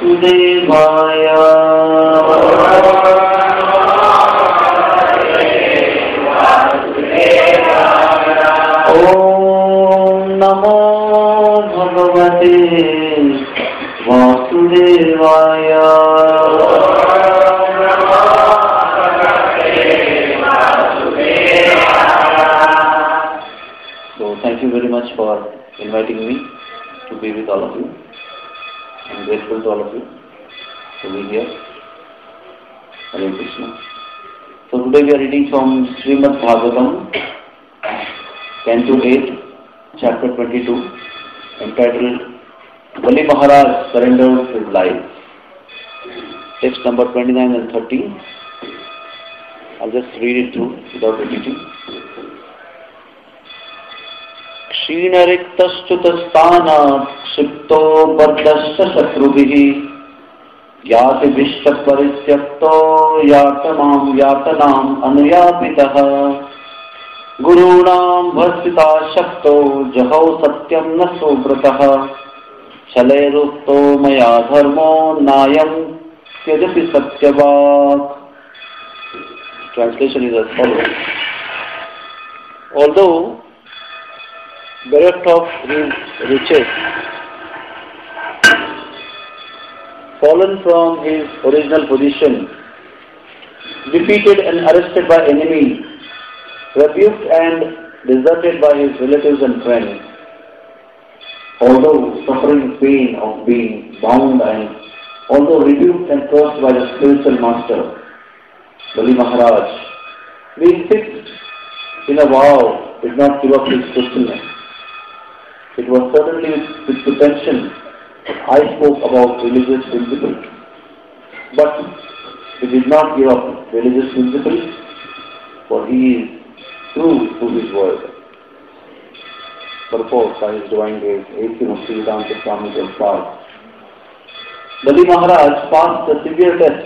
Vasudevaya. Om Namo Bhagavate Vasudevaya. So thank you very much for inviting me to be with all of you. I'm grateful to all of you to be here. Hare Krishna. So today we are reading from Srimad Bhagavatam, Canto 8, Chapter 22, entitled Bali Maharaj Surrenders His Life. Text number 29 and 30. I'll just read it through without repeating. क्षीणरिक्तश्च्युतस्थानात् क्षिप्तो बद्धश्च शत्रुभिः याति विश्वपरित्यक्तो यातनाम् अनुयापितः गुरूणां भर्सिताशक्तो जहौ सत्यं न सुव्रतः छलैरुक्तो मया धर्मो नायं त्यजति सत्यवाक्. Translation is as follows. Although bereft of his riches, fallen from his original position, defeated and arrested by enemies, rebuked and deserted by his relatives and friends, although suffering pain of being bound and although rebuked and cursed by the spiritual master, Bali Maharaj, being fixed in a vow, did not give up his truthfulness. It was certainly with pretension I spoke about religious principles, but he did not give up religious principles, for he is true to his word. Purport by His Divine Grace, 18 of Sri Vedanta Swami Prabhupada. Bali Maharaj passed the severe test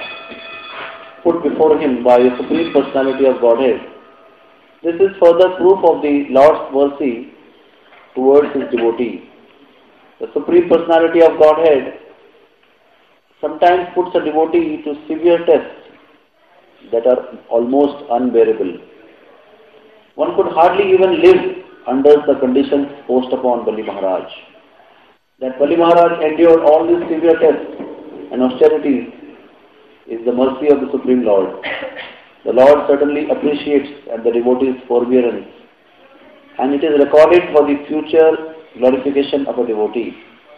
put before him by the Supreme Personality of Godhead. This is further proof of the Lord's mercy towards his devotee. The Supreme Personality of Godhead sometimes puts a devotee to severe tests that are almost unbearable. One could hardly even live under the conditions forced upon Bali Maharaj. That Bali Maharaj endured all these severe tests and austerities is the mercy of the Supreme Lord. The Lord certainly appreciates the devotee's forbearance, and it is recorded for the future glorification of a devotee.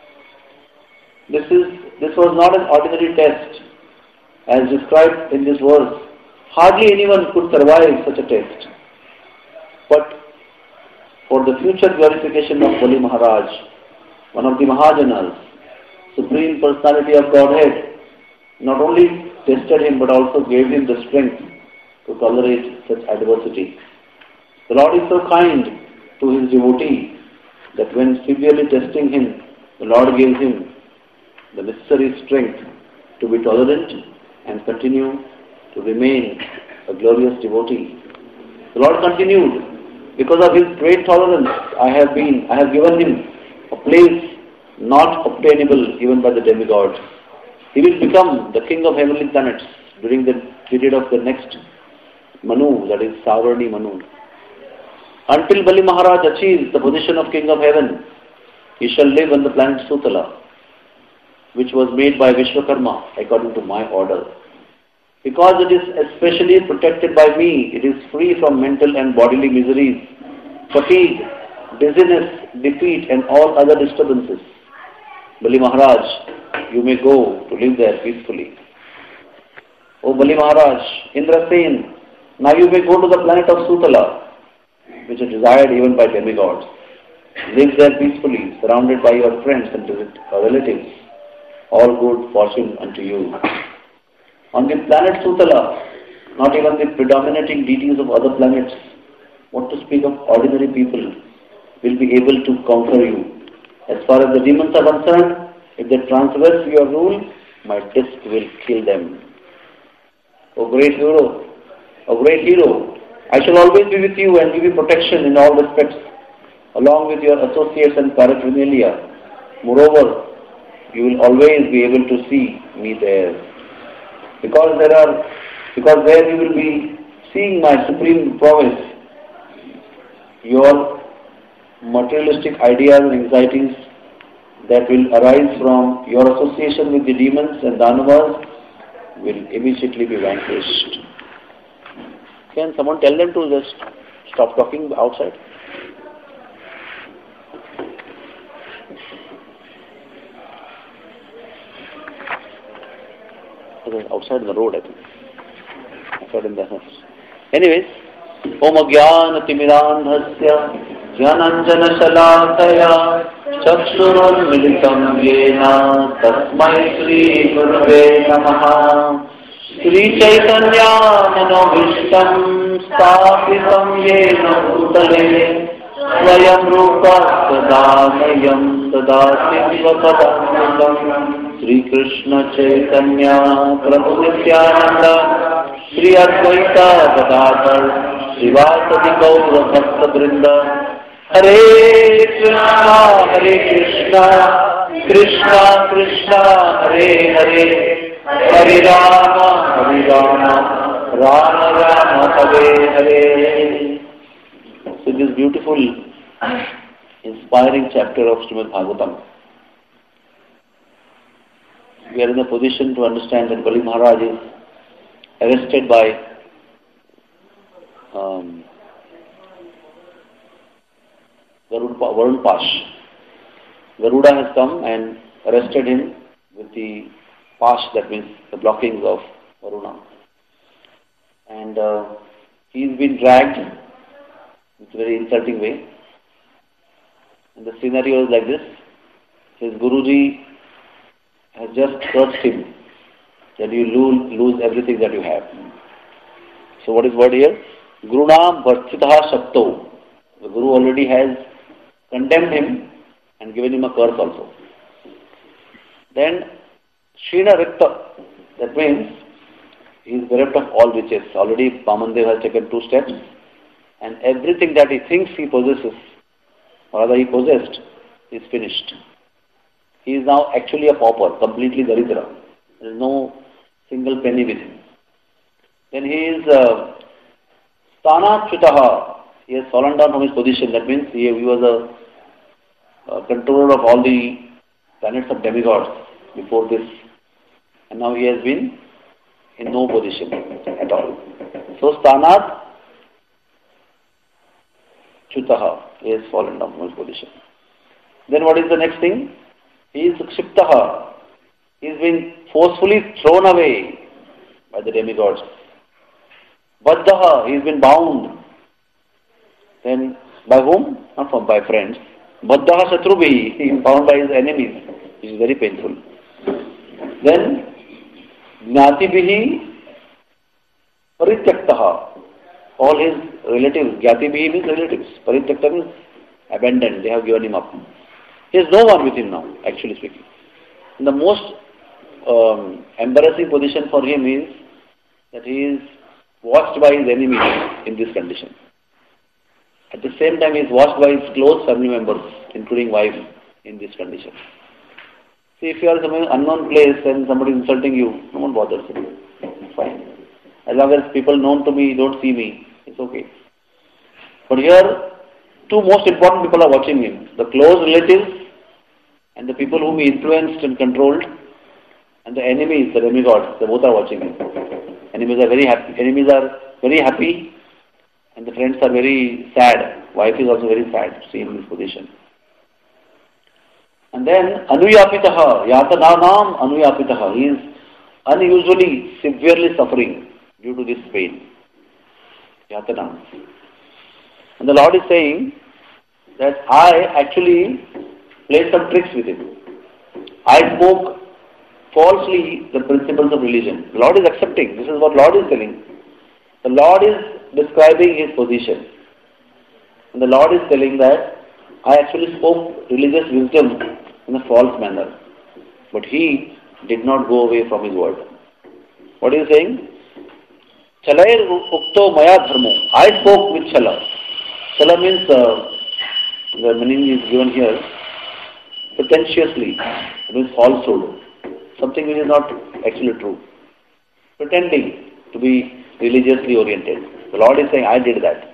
This was not an ordinary test. As described in this verse, hardly anyone could survive such a test. But for the future glorification of Bali Maharaj, one of the Mahajanas, Supreme Personality of Godhead, not only tested him but also gave him the strength to tolerate such adversity. The Lord is so kind to his devotee that when severely testing him, the Lord gives him the necessary strength to be tolerant and continue to remain a glorious devotee. The Lord continued, because of his great tolerance, I have given him a place not obtainable even by the demigods. He will become the king of heavenly planets during the period of the next Manu, that is Savarni Manu. Until Bali Maharaj achieves the position of king of heaven, he shall live on the planet Sutala, which was made by Vishwakarma according to my order. Because it is especially protected by me, it is free from mental and bodily miseries, fatigue, dizziness, defeat and all other disturbances. Bali Maharaj, you may go to live there peacefully. O Bali Maharaj, Indrasen, now you may go to the planet of Sutala, which is desired even by demigods. Live there peacefully, surrounded by your friends and relatives. All good fortune unto you. On the planet Sutala, not even the predominating deities of other planets, what to speak of ordinary people, will be able to conquer you. As far as the demons are concerned, if they transgress your rule, my disc will kill them. O great hero, I shall always be with you and give you protection in all respects, along with your associates and paraphernalia. Moreover, you will always be able to see me there. Because there you will be seeing my supreme prowess. Your materialistic ideas and anxieties that will arise from your association with the demons and Danavas will immediately be vanquished. Can someone tell them to just stop talking outside? Outside in the road, I think. Outside in the house. Anyways, Om Agyan Timiranhasya Jnananjana Shalakaya Chakshurun Militam Yena Tasmai Shri Gurave Namaha Shri Chaitanya Manovishtam Sthapitam Yena Bhutale Swayam Rupa Sadamayam Sadati Svapadamritam Shri Krishna Chaitanya Prabhu Nityananda Shri Advaita Gadadhar Srivasadi Gaura Bhakta Vrinda Hare Krishna Krishna Krishna Hare Hare Hare Rama Rama Rama Hare Hare. So this beautiful, inspiring chapter of Srimad Bhagavatam, we are in a position to understand that Bali Maharaj is arrested by Varun Pash. Garuda has come and arrested him with the Pash, that means the blockings of Varuna. And he's been dragged in a very insulting way. And the scenario is like this. His Guruji has just cursed him that you lose everything that you have. So what is word here? Guruna Bhartitaha Shakto. The Guru already has condemned him and given him a curse also. Then Shrina Rikta, that means he is bereft of all riches. Already Vamandev has taken 2 steps, and everything that he thinks he possesses, or rather he possessed, is finished. He is now actually a pauper, completely Daridra. There is no single penny with him. Then he is Sthanachutaha. He has fallen down from his position. That means he was a controller of all the planets of demigods before this. And now he has been in no position at all. So Sthanat Chutaha. He has fallen down from his position. Then what is the next thing? He is Kshiptaha. He is being forcefully thrown away by the demigods. Baddhaha. He has been bound. Then by whom? Not by friends. Baddhaha Shatrubhi. He is bound by his enemies, which is very painful. Then Jnatibihi Parityaktaha. All his relatives. Jnatibihi means relatives. Parityakta means abandoned. They have given him up. He has no one with him now, actually speaking. And the most embarrassing position for him is that he is watched by his enemies in this condition. At the same time, he is watched by his close family members, including wife, in this condition. See, if you are in some unknown place and somebody is insulting you, no one bothers you. It's fine. As long as people known to me don't see me, it's okay. But here, 2 most important people are watching him. The close relatives and the people whom he influenced and controlled, and the enemies, the demigods, they both are watching him. Enemies are very happy, and the friends are very sad. Wife is also very sad to see him in this position. And then Anuyapitaha, Yatananam Anuyapitaha. He is unusually, severely suffering due to this pain. Yatanam. And the Lord is saying that I actually played some tricks with him. I spoke falsely the principles of religion. The Lord is accepting. This is what Lord is telling. The Lord is describing his position. And the Lord is telling that I actually spoke religious wisdom in a false manner. But he did not go away from his word. What is he saying? Chalair ukto maya dharmo. I spoke with chala. Chala means, the meaning is given here, pretentiously. It means falsehood. Something which is not actually true. Pretending to be religiously oriented. The Lord is saying, I did that.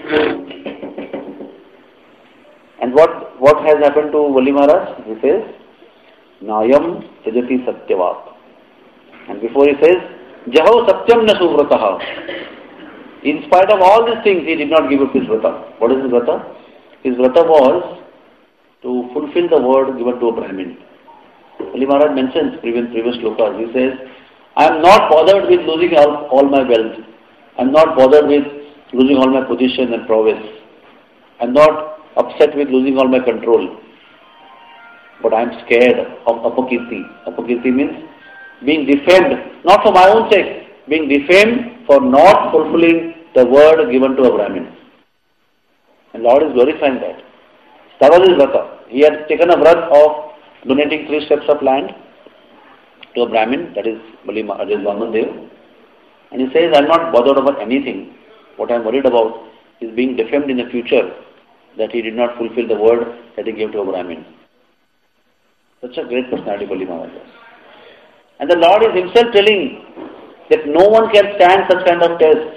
And what has happened to Bali Maharaj? He says, Nayam Sajati Satyavat. And before he says, Jaho Satyam na Suvrataha. In spite of all these things, he did not give up his vrata. What is his vrata? His vrata was to fulfill the word given to a Brahmin. Bali Maharaj mentions previous shlokas. He says, I am not bothered with losing all my wealth. I am not bothered with losing all my position and prowess. I am not upset with losing all my control. But I am scared of apakirti. Apakirti means being defamed, not for my own sake, being defamed for not fulfilling the word given to a Brahmin. And Lord is glorifying that. That was his vrata. He had taken a vrat of donating 3 steps of land to a Brahmin, that is Vaman Dev. And he says, I am not bothered about anything. What I am worried about is being defamed in the future, that he did not fulfill the word that he gave to a Brahmin. Such a great personality Bali Maharaj. And the Lord is himself telling that no one can stand such kind of test.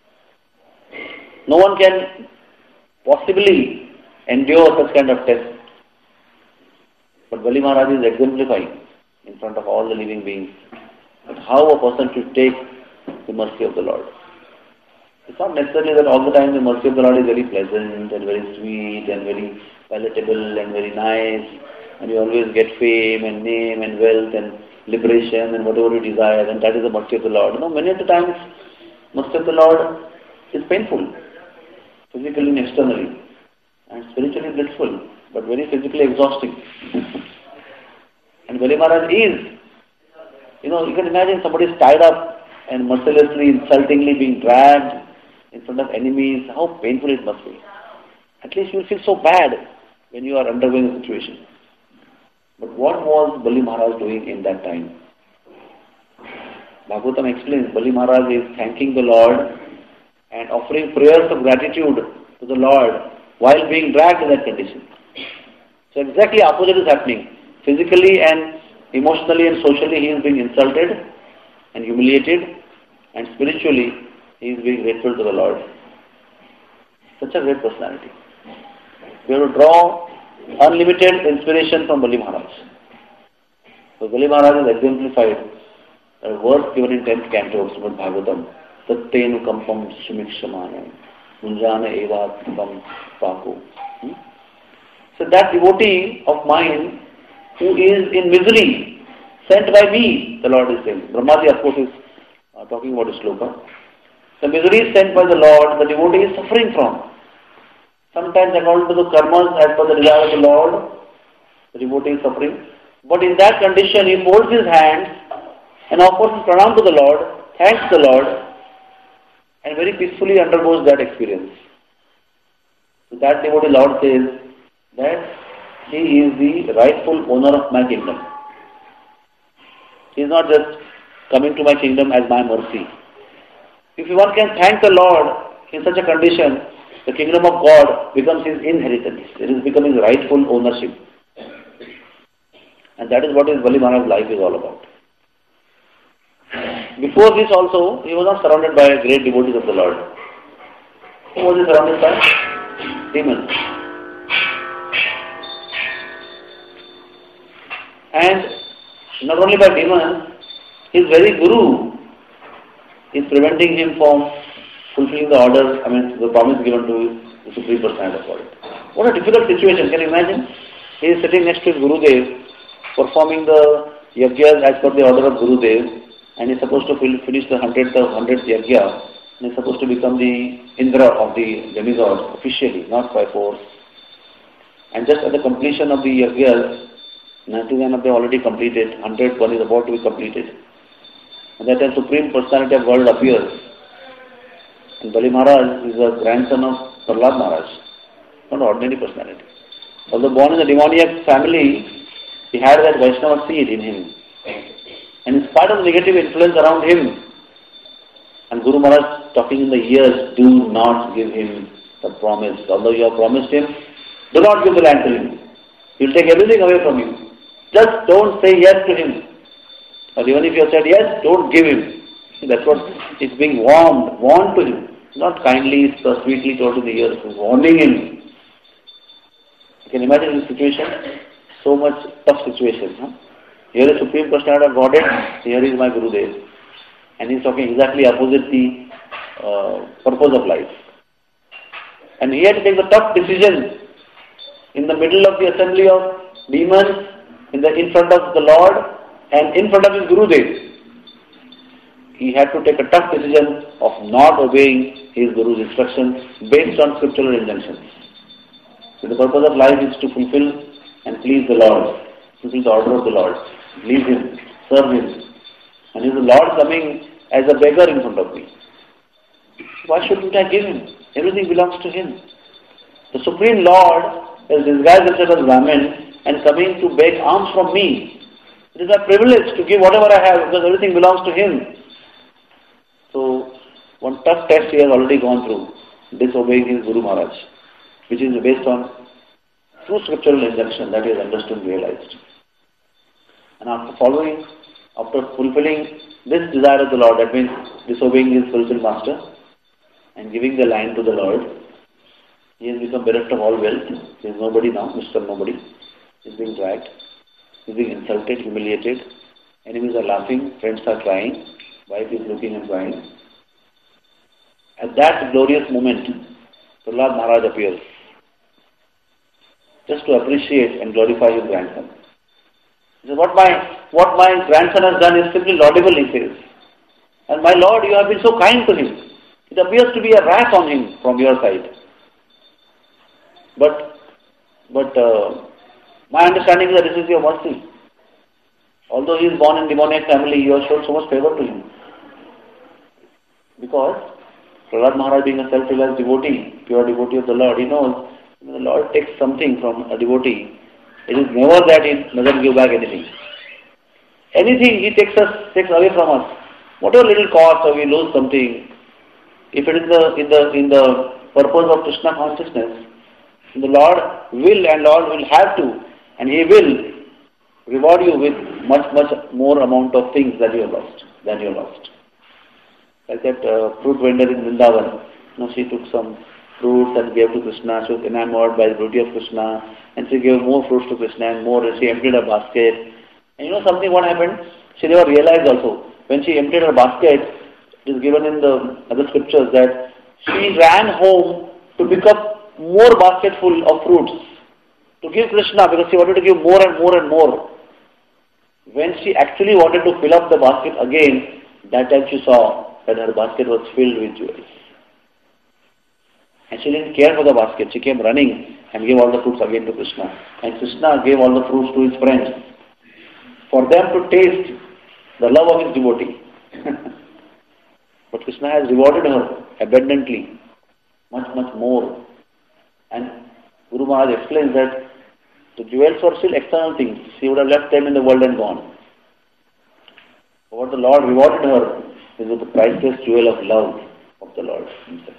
No one can possibly endure such kind of test. But Bali Maharaj is exemplifying in front of all the living beings that how a person should take the mercy of the Lord. It's not necessarily that all the time the mercy of the Lord is very pleasant and very sweet and very palatable and very nice, and you always get fame and name and wealth and liberation and whatever you desire, and that is the mercy of the Lord. No, many of the times mercy of the Lord is painful, physically and externally, and spiritually blissful, but very physically exhausting. And Bali Maharaj is, you can imagine somebody is tied up and mercilessly, insultingly being dragged in front of enemies. How painful it must be. At least you will feel so bad when you are undergoing the situation. But what was Bali Maharaj doing in that time? Bhagavatam explains, Bali Maharaj is thanking the Lord and offering prayers of gratitude to the Lord while being dragged in that condition. So exactly opposite is happening. Physically and emotionally and socially he is being insulted and humiliated, and spiritually he is being grateful to the Lord. Such a great personality. We have to draw unlimited inspiration from Bali Maharaj. So Bali Maharaj is exemplified. A verse given in 10th canto of Srimad Bhagavatam, Tattenu kampam sumikshamanam munjana evatkam paku. So that devotee of mine who is in misery, sent by me, the Lord is saying. Brahmaji, of course, is talking about a sloka. The misery is sent by the Lord, the devotee is suffering from. Sometimes according to the karmas, as per the desire of the Lord, the devotee is suffering. But in that condition, he folds his hands and offers his pranam to the Lord, thanks the Lord, and very peacefully undergoes that experience. So that devotee, Lord says that he is the rightful owner of my kingdom. He is not just coming to my kingdom as my mercy. If one can thank the Lord in such a condition, the kingdom of God becomes his inheritance. It is becoming his rightful ownership. And that is what his Bali Maharaj's life is all about. Before this also, he was not surrounded by great devotees of the Lord. Who was he surrounded by? Demons. And not only by demons, his very guru is preventing him from fulfilling the orders, the promise given to the Supreme Personality of God. What a difficult situation, can you imagine? He is sitting next to his Gurudev, performing the yajnas as per the order of Gurudev, and he is supposed to finish the 100th yajna, and he is supposed to become the Indra of the demigods officially, not by force. And just at the completion of the yajnas, 99 of them already completed, 100th one is about to be completed. And that time Supreme Personality of God appears. And Bali Maharaj is a grandson of Prahlad Maharaj, not an ordinary personality. Although born in a demoniac family, he had that Vaishnava seed in him. And in spite of the negative influence around him, and Guru Maharaj talking in the ears, do not give him the promise. Although you have promised him, do not give the land to him. He will take everything away from you. Just don't say yes to him. Or even if you have said yes, don't give him. That's what is being warned to him. Not kindly, sweetly told in the ear, warning him. You can imagine this situation, so much tough situation. Huh? Here is Supreme Personality of Godhead, here is my Gurudev. And he is talking exactly opposite the purpose of life. And he had to take the tough decision in the middle of the assembly of demons, in front of the Lord, and in front of his Gurudev. He had to take a tough decision of not obeying his Guru's instructions based on scriptural injunctions. So the purpose of life is to fulfill and please the Lord, fulfill the order of the Lord, please him, serve him. And is the Lord coming as a beggar in front of me? Why shouldn't I give him? Everything belongs to him. The Supreme Lord has disguised himself as Brahmin and coming to beg alms from me. It is my privilege to give whatever I have because everything belongs to him. So, one tough test he has already gone through, disobeying his Guru Maharaj, which is based on true scriptural injunction that he has understood and realized. And after fulfilling this desire of the Lord, that means disobeying his spiritual master and giving the land to the Lord, he has become bereft of all wealth. He is nobody now, Mr. Nobody. He is being dragged. He is being insulted, humiliated. Enemies are laughing, friends are crying, wife is looking and crying. At that glorious moment, Prahlad Maharaj appears, just to appreciate and glorify his grandson. He says, what my grandson has done is simply laudable, he says. And my Lord, you have been so kind to him. It appears to be a wrath on him from your side. But my understanding is that this is your mercy. Although he is born in demoniac family, you have shown so much favor to him. Because Prahlad Maharaj, being a self-realized devotee, pure devotee of the Lord, he knows when the Lord takes something from a devotee, it is never that he doesn't give back anything. Anything he takes away from us. Whatever little cost or we lose something, if it is in the purpose of Krishna consciousness, the Lord will have to, and he will reward you with much more amount of things than you have lost. Like that fruit vendor in Vrindavan, she took some fruits and gave to Krishna. She was enamored by the beauty of Krishna, and she gave more fruits to Krishna and more. She emptied her basket. And you know something? What happened? She never realized also. When she emptied her basket, it is given in the other scriptures that she ran home to pick up more basketful of fruits to give Krishna because she wanted to give more and more and more. When she actually wanted to fill up the basket again, that time she saw that her basket was filled with jewels. And she didn't care for the basket. She came running and gave all the fruits again to Krishna. And Krishna gave all the fruits to his friends for them to taste the love of his devotee. But Krishna has rewarded her abundantly, much more. And Guru Maharaj explains that the jewels were still external things. She would have left them in the world and gone. But what the Lord rewarded her is with the priceless jewel of love of the Lord himself.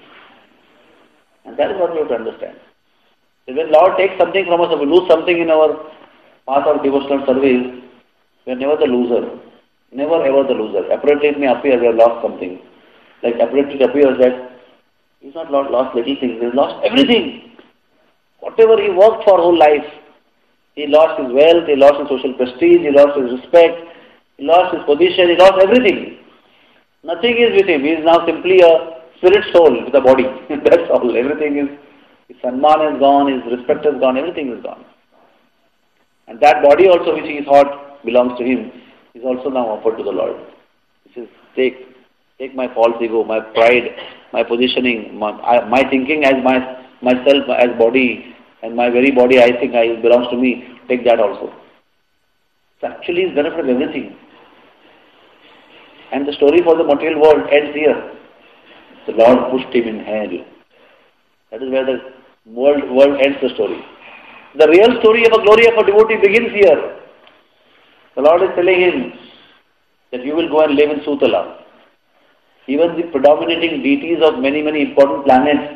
And that is what we have to understand. So when Lord takes something from us, or we lose something in our path of devotional service, we are never the loser. Never ever the loser. Apparently it may appear we have lost something. Like apparently it appears that he's not lost little things, he's lost everything. Whatever he worked for whole life, he lost his wealth, he lost his social prestige, he lost his respect, he lost his position, he lost everything. Nothing is with him. He is now simply a spirit soul with a body. That's all. Everything is, his Sanman is gone, his respect is gone, everything is gone. And that body also which he thought belongs to him is also now offered to the Lord. He says, take my false ego, my pride, my positioning, my thinking as myself, as body, and my very body I think belongs to me, take that also. So actually he's benefit of everything. And the story for the material world ends here. The Lord pushed him in hell. That is where the world ends the story. The real story of a glory of a devotee begins here. The Lord is telling him that you will go and live in Sutala. Even the predominating deities of many important planets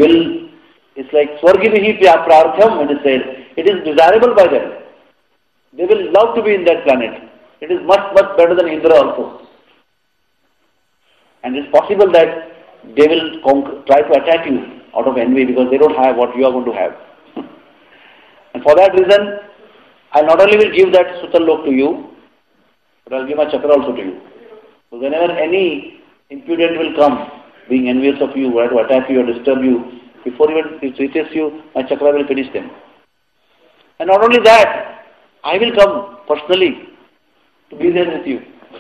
it's like Swargivihi Prartham, it is said. It is desirable by them. They will love to be in that planet. It is much, much better than Indra also. And it's possible that they will try to attack you out of envy because they don't have what you are going to have. And for that reason, I not only will give that Sutalok to you, but I will give my chakra also to you. So whenever any impudent will come, being envious of you, try to attack you or disturb you, before even it reaches you, my chakra will finish them. And not only that, I will come personally to be there with you.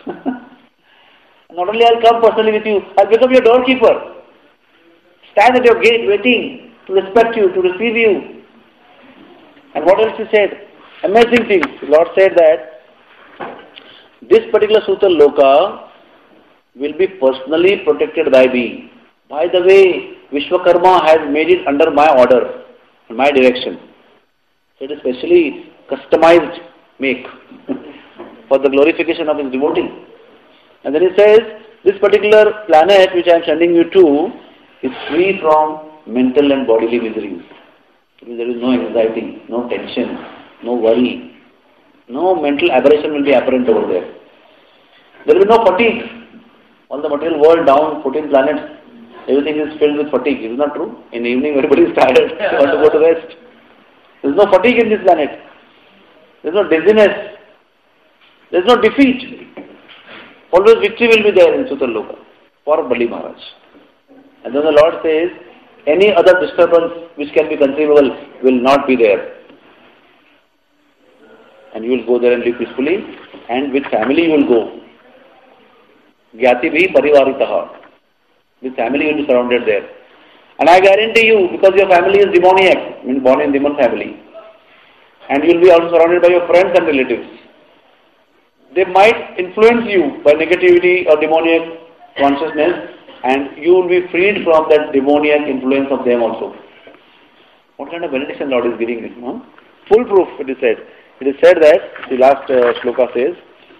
Not only I will come personally with you, I will become your doorkeeper. Stand at your gate waiting to respect you, to receive you. And what else he said? Amazing thing. The Lord said that this particular Sutal Loka will be personally protected by me. By the way, Vishwakarma has made it under my order, my direction. So it is specially customized make for the glorification of his devotee. And then he says, this particular planet which I am sending you to is free from mental and bodily miseries. There is no anxiety, no tension, no worry, no mental aberration will be apparent over there. There will be no fatigue. On the material world, down 14 planets, everything is filled with fatigue. Is it not true? In the evening, everybody is tired. They want to go to rest. There is no fatigue in this planet. There is no dizziness. There is no defeat. Always victory will be there in Sutal Loka for Bali Maharaj. And then the Lord says, any other disturbance which can be conceivable will not be there. And you will go there and live peacefully, and with family you will go. Gyati bhi parivaritaha. With family you will be surrounded there. And I guarantee you, because your family is demoniac, means born in demon family, and you will be also surrounded by your friends and relatives. They might influence you by negativity or demoniac consciousness, and you will be freed from that demoniac influence of them also. What kind of benediction Lord is giving this? Huh? Full proof, it is said. It is said that, the last shloka says,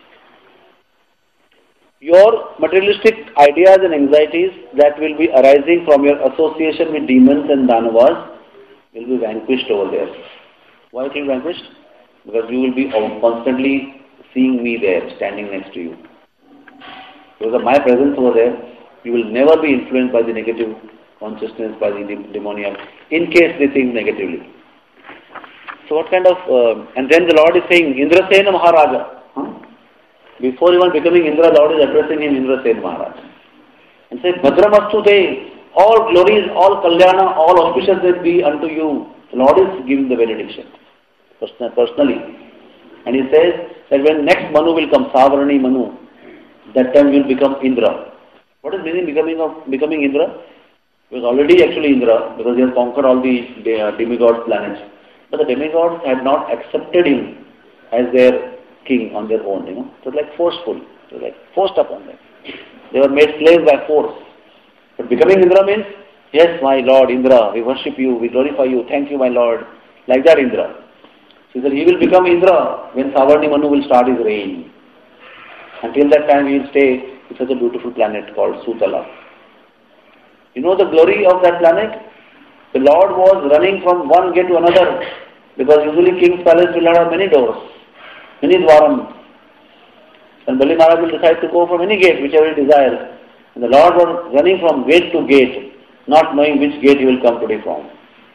your materialistic ideas and anxieties that will be arising from your association with demons and danavas will be vanquished over there. Why it will be vanquished? Because you will be constantly seeing me there, standing next to you. Because of my presence over there, you will never be influenced by the negative consciousness, by the demoniac, in case they think negatively. So what kind of, and then the Lord is saying, Indrasena Maharaja. Before even becoming Indra, Lord is addressing him Indrasena Maharaj. And says, Bhadramastu te, all glories, all kalyana, all auspiciousness be unto you. The Lord is giving the benediction, personally. And he says that when next Manu will come, Savarani Manu, that time will become Indra. What is meaning becoming Indra? He was already actually Indra because he has conquered all the demigods planets. But the demigods had not accepted him as their king on their own, It was like forceful. It was like forced upon them. They were made slaves by force. But becoming Indra means, yes, my Lord Indra, we worship you, we glorify you, thank you, my Lord. Like that Indra. So he said he will become Indra when Savarni Manu will start his reign. Until that time he will stay in such a beautiful planet called Sutala. You know the glory of that planet? The Lord was running from one gate to another because usually King's Palace will not have many doors, many dwaram. And Bali Maharaj will decide to go from any gate, whichever he desires. And the Lord was running from gate to gate, not knowing which gate he will come today from.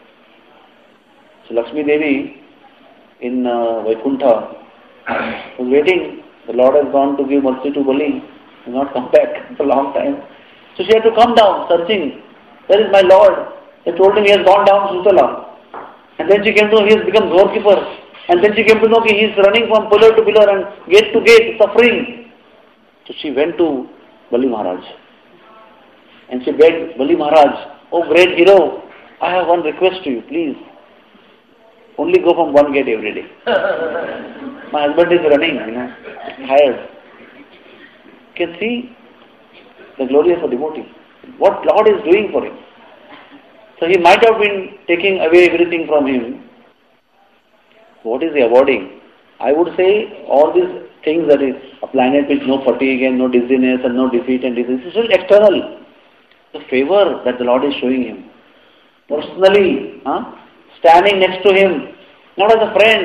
So Lakshmi Devi in Vaikuntha was waiting. The Lord has gone to give mercy to Bali. He has not come back for a long time. So she had to come down, searching. Where is my Lord? They told him he has gone down to Sutala. And then she came to know he has become doorkeeper. And then she came to know he is running from pillar to pillar and gate to gate, suffering. So she went to Bali Maharaj. And she begged, Bali Maharaj, oh great hero, I have one request to you, please. Only go from one gate every day. My husband is running, tired. You can see the glory of a devotee. What Lord is doing for him. So he might have been taking away everything from him. What is he avoiding? I would say all these things, that is a planet with no fatigue and no dizziness and no defeat and disease, is still external. The favor that the Lord is showing him. Personally, standing next to him, not as a friend,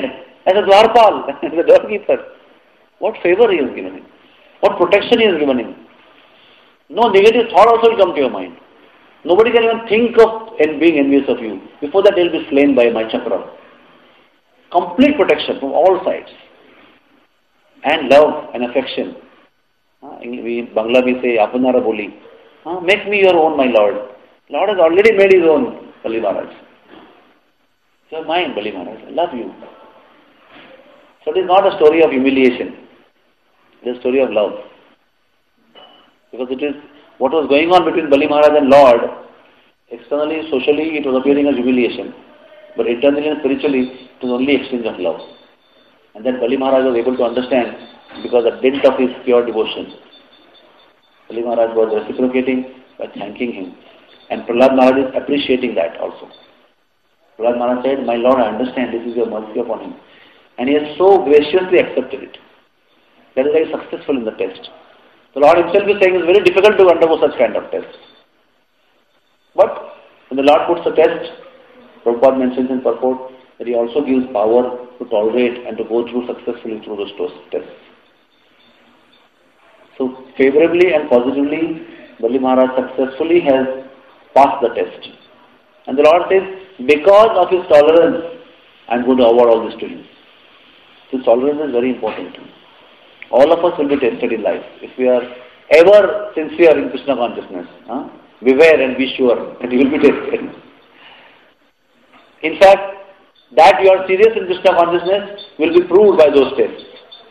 as a Dwarpal, as a doorkeeper. What favor he has given him. What protection he has given him. No negative thought also will come to your mind. Nobody can even think of being envious of you. Before that, they will be slain by my chakra. Complete protection from all sides. And love and affection. In Bangla we say, Apanara Boli. Make me your own, my Lord. Lord has already made his own, Bali Maharaj. You're mine, Bali Maharaj. I love you. So it is not a story of humiliation. It is a story of love. Because it is what was going on between Bali Maharaj and Lord. Externally, socially, it was appearing as humiliation. But internally and spiritually, it was only exchange of love. And then Bali Maharaj was able to understand because of the dint of his pure devotion. Bali Maharaj was reciprocating by thanking him. And Prahlad Maharaj is appreciating that also. Prahlad Maharaj said, my Lord, I understand this is your mercy upon him. And he has so graciously accepted it. That is very successful in the test. The Lord himself is saying it's very difficult to undergo such kind of tests. But when the Lord puts a test, Prabhupada mentions in purport that he also gives power to tolerate and to go through successfully through those tests. So favorably and positively, Bali Maharaj successfully has passed the test. And the Lord says, because of his tolerance, I am going to award all this to him. This tolerance is very important. All of us will be tested in life. If we are ever sincere in Krishna consciousness, beware and be sure that you will be tested. In fact, that you are serious in Krishna consciousness will be proved by those tests.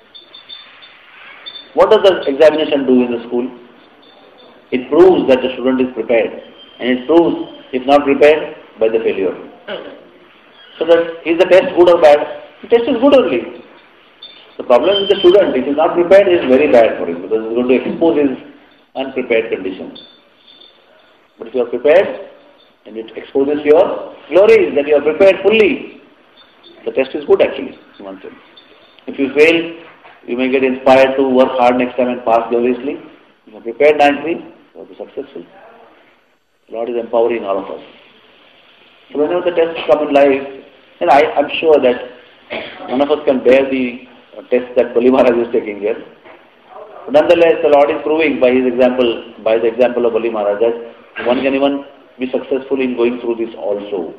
What does the examination do in the school? It proves that the student is prepared. And it proves, if not prepared, by the failure. So that is the test good or bad? The test is good only. The problem with the student, if he is not prepared, it is very bad for him because he is going to expose his unprepared conditions. But if you are prepared, and it exposes your glories, that you are prepared fully, the test is good actually, in one sense. If you fail, you may get inspired to work hard next time and pass gloriously. If you are prepared nicely, you will be successful. The Lord is empowering all of us. So whenever the tests come in life, then I am sure that none of us can bear the test that Bali Maharaj is taking here. But nonetheless, the Lord is proving by his example, by the example of Bali Maharaj, that one can even be successful in going through this also.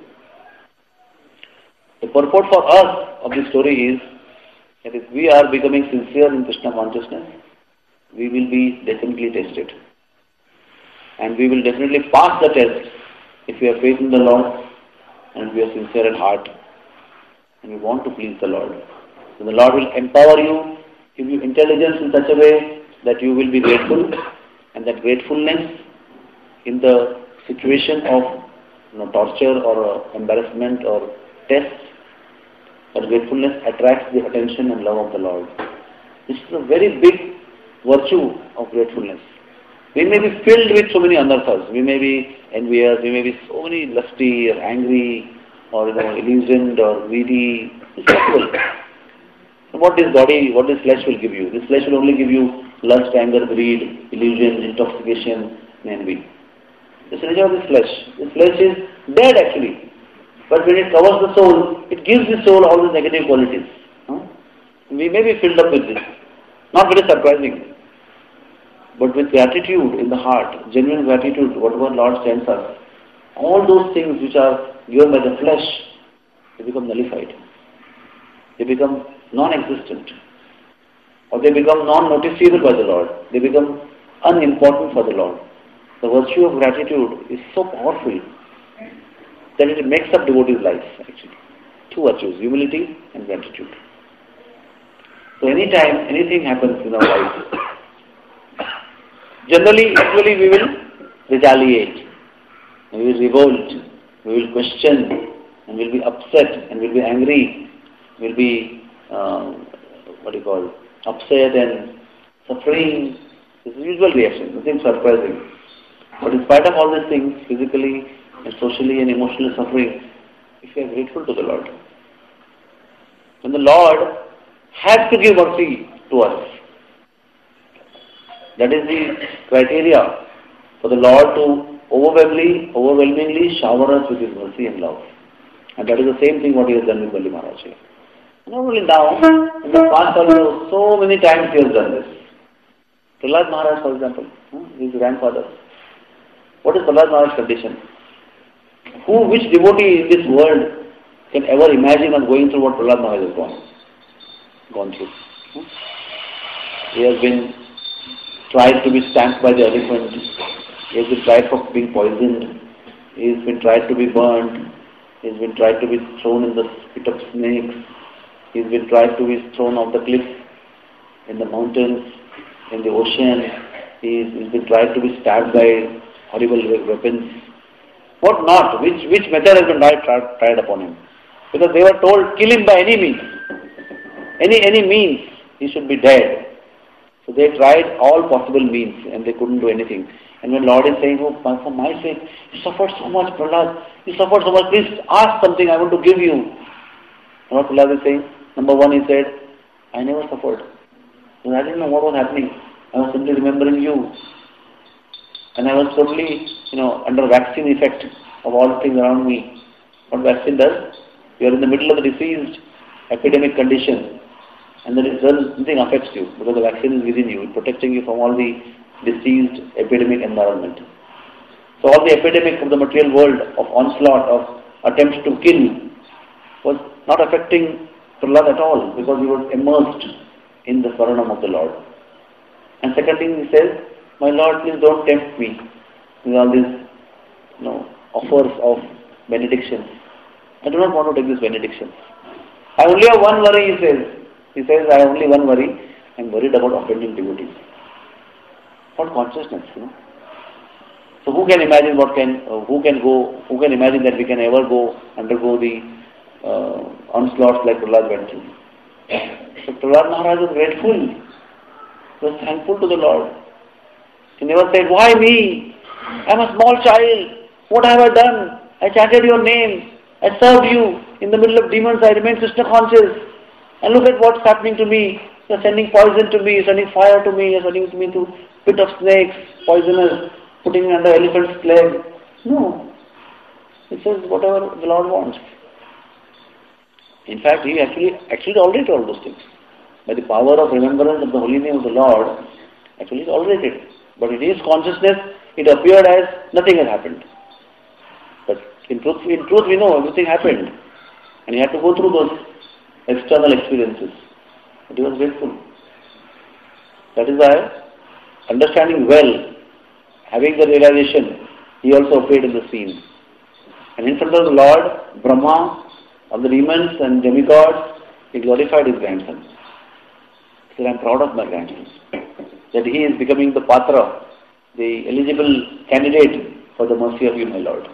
The purport for us of this story is that if we are becoming sincere in Krishna consciousness, we will be definitely tested. And we will definitely pass the test if we have faith in the Lord and we are sincere at heart and we want to please the Lord. So the Lord will empower you, give you intelligence in such a way that you will be grateful, and that gratefulness in the situation of torture or embarrassment or test, that gratefulness attracts the attention and love of the Lord. This is a very big virtue of gratefulness. We may be filled with so many anarthas. We may be envious, we may be so many lusty or angry or illusioned or greedy. It's possible. What this body, what this flesh will give you? This flesh will only give you lust, anger, greed, illusion, intoxication, and envy. This is the nature of this flesh. This flesh is dead actually. But when it covers the soul, it gives the soul all the negative qualities. We may be filled up with this. Not very surprising. But with gratitude in the heart, genuine gratitude, whatever Lord sends us, all those things which are given by the flesh, they become nullified. They become non-existent. Or they become non-noticeable by the Lord. They become unimportant for the Lord. The virtue of gratitude is so powerful that it makes up devotee's life actually. Two virtues, humility and gratitude. So anytime anything happens in our life, generally, usually we will retaliate, we will revolt, we will question, and we will be upset, and we will be angry, we will be, upset and suffering. This is the usual reaction, nothing surprising. But in spite of all these things, physically and socially and emotionally suffering, if we are grateful to the Lord, then the Lord has to give mercy to us. That is the criteria for the Lord to overwhelmingly shower us with His mercy and love. And that is the same thing what He has done with Bali Maharaj. Not only now, in the past also, so many times he has done this. Prahlad Maharaj, for example, his grandfather. What is Prahlad Maharaj's condition? Which devotee in this world can ever imagine of going through what Prahlad Maharaj has gone through? He has been tried to be stamped by the elephant. He has been tried for being poisoned. He has been tried to be burned. He has been tried to be thrown in the spit of snakes. He has been tried to be thrown off the cliff, in the mountains, in the ocean. He has been tried to be stabbed by horrible weapons. What not? Which method has been tried upon him? Because they were told, kill him by any means. Any means, he should be dead. So they tried all possible means and they couldn't do anything. And when Lord is saying, oh, for my sake, you suffered so much, Prahlad. You suffered so much. Please ask something, I want to give you. And what Prahlad is saying? Number one, he said, I never suffered. Because I didn't know what was happening. I was simply remembering you. And I was totally, under vaccine effect of all things around me. What vaccine does? You are in the middle of a diseased epidemic condition. And then nothing affects you because the vaccine is within you, protecting you from all the diseased epidemic environment. So all the epidemic of the material world, of onslaught, of attempts to kill, was not affecting Prahlad at all because he was immersed in the Saranam of the Lord. And second thing he says, my Lord, please don't tempt me with all these offers of benedictions. I do not want to take this benediction. I only have one worry, he says. He says, I have only one worry. I am worried about offending devotees. What consciousness, So who can imagine who can imagine that we can ever undergo the onslaughts like Prahlad went through? So Prahlad Maharaj was grateful. He was thankful to the Lord. He never said, why me? I am a small child. What have I done? I chanted your name. I served you. In the middle of demons, I remain Krishna conscious. And look at what's happening to me. You're sending poison to me, you're sending fire to me, you're sending me to pit of snakes, poisonous, putting me under elephant's leg. No. It says whatever the Lord wants. In fact, he actually already told those things. By the power of remembrance of the holy name of the Lord, actually tolerated. But in his consciousness, it appeared as nothing had happened. But in truth we know everything happened. And he had to go through those external experiences. But he was grateful. That is why, understanding well, having the realization, he also appeared in the scene. And in front of the Lord, Brahma, of the demons and demigods, he glorified his grandson. He said, I am proud of my grandson. That he is becoming the patra, the eligible candidate for the mercy of you, my Lord.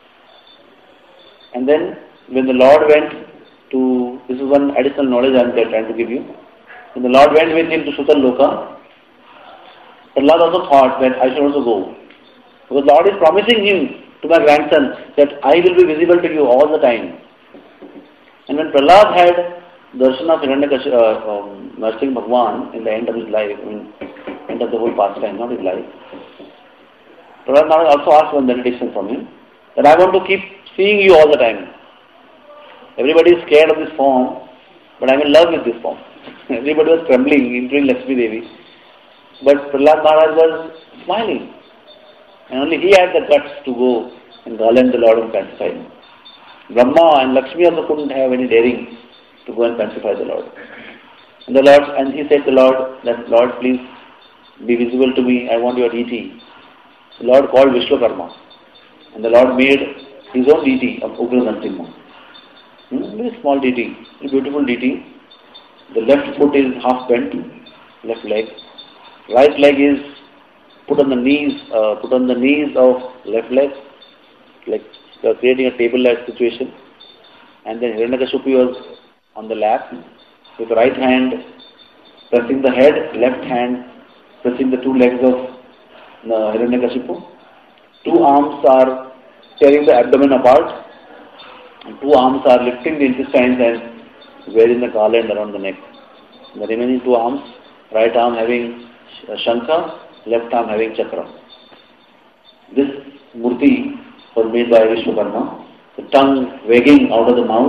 And then, when the Lord went to, this is one additional knowledge I am trying to give you. When the Lord went with him to Sutarloka, Prahlad also thought that I should also go. Because the Lord is promising him, to my grandson, that I will be visible to you all the time. And when Prahlad had darshan of Narsingh Bhagwan in the end of his life, end of the whole pastime, not his life, Prahlad Maharaj also asked one benediction from him, that I want to keep seeing you all the time. Everybody is scared of this form, but I am in love with this form. Everybody was trembling, including Lakshmi Devi. But Prahlad Maharaj was smiling. And only he had the guts to go and garland the Lord and pacify him. Brahma and Lakshmi also couldn't have any daring to go and pacify the Lord. And he said to the Lord, that Lord, please be visible to me, I want your deity. The Lord called Vishwakarma. And the Lord made his own deity of Ugra Narasimha. Very small deity, very beautiful deity. The left foot is half bent, left leg. Right leg is put on the knees of left leg, like creating a table-like situation. And then Hiranyakashipu was on the lap, with the right hand pressing the head, left hand pressing the two legs of Hiranyakashipu. Two arms are tearing the abdomen apart, and two arms are lifting the intestines and wearing the garland around the neck. The remaining two arms, right arm having Shankha, left arm having Chakra. This murti was made by Vishwakarma, the tongue wagging out of the mouth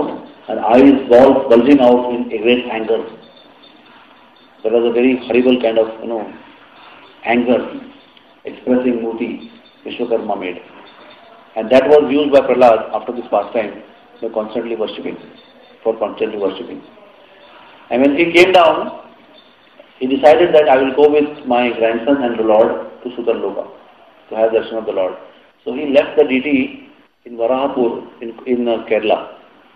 and eyes, balls bulging out in a great anger. There was a very horrible kind of, anger expressing Murti Vishwakarma made. And that was used by Prahlad after this pastime for constantly worshipping. And when he came down, he decided that I will go with my grandson and the Lord to Sudarloka to have darshan of the Lord. So he left the deity in Varahapur in Kerala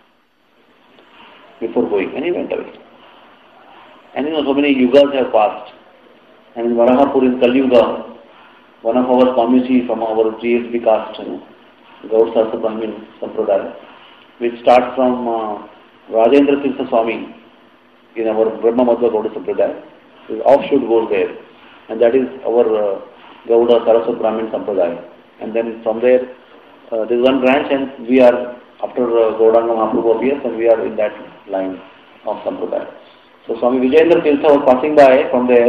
before going, and he went away. And so many yugas have passed. And in Varahapur in Kali Yuga, one of our Swamiji from our GSB caste, Gaur Sastra Brahmin Sampradaya, which starts from Rajendra Tirtha Swami in our Brahma Madhva Gauda Sampradaya, his offshoot goes there. And that is our Gauda Saraswat Brahmin Sampradaya. And then from there, there is one branch, and we are, after Gauranga Mahaprabhu appears, and we are in that line of Sampradaya. So Swami Vijayendra Tirtha was passing by from there,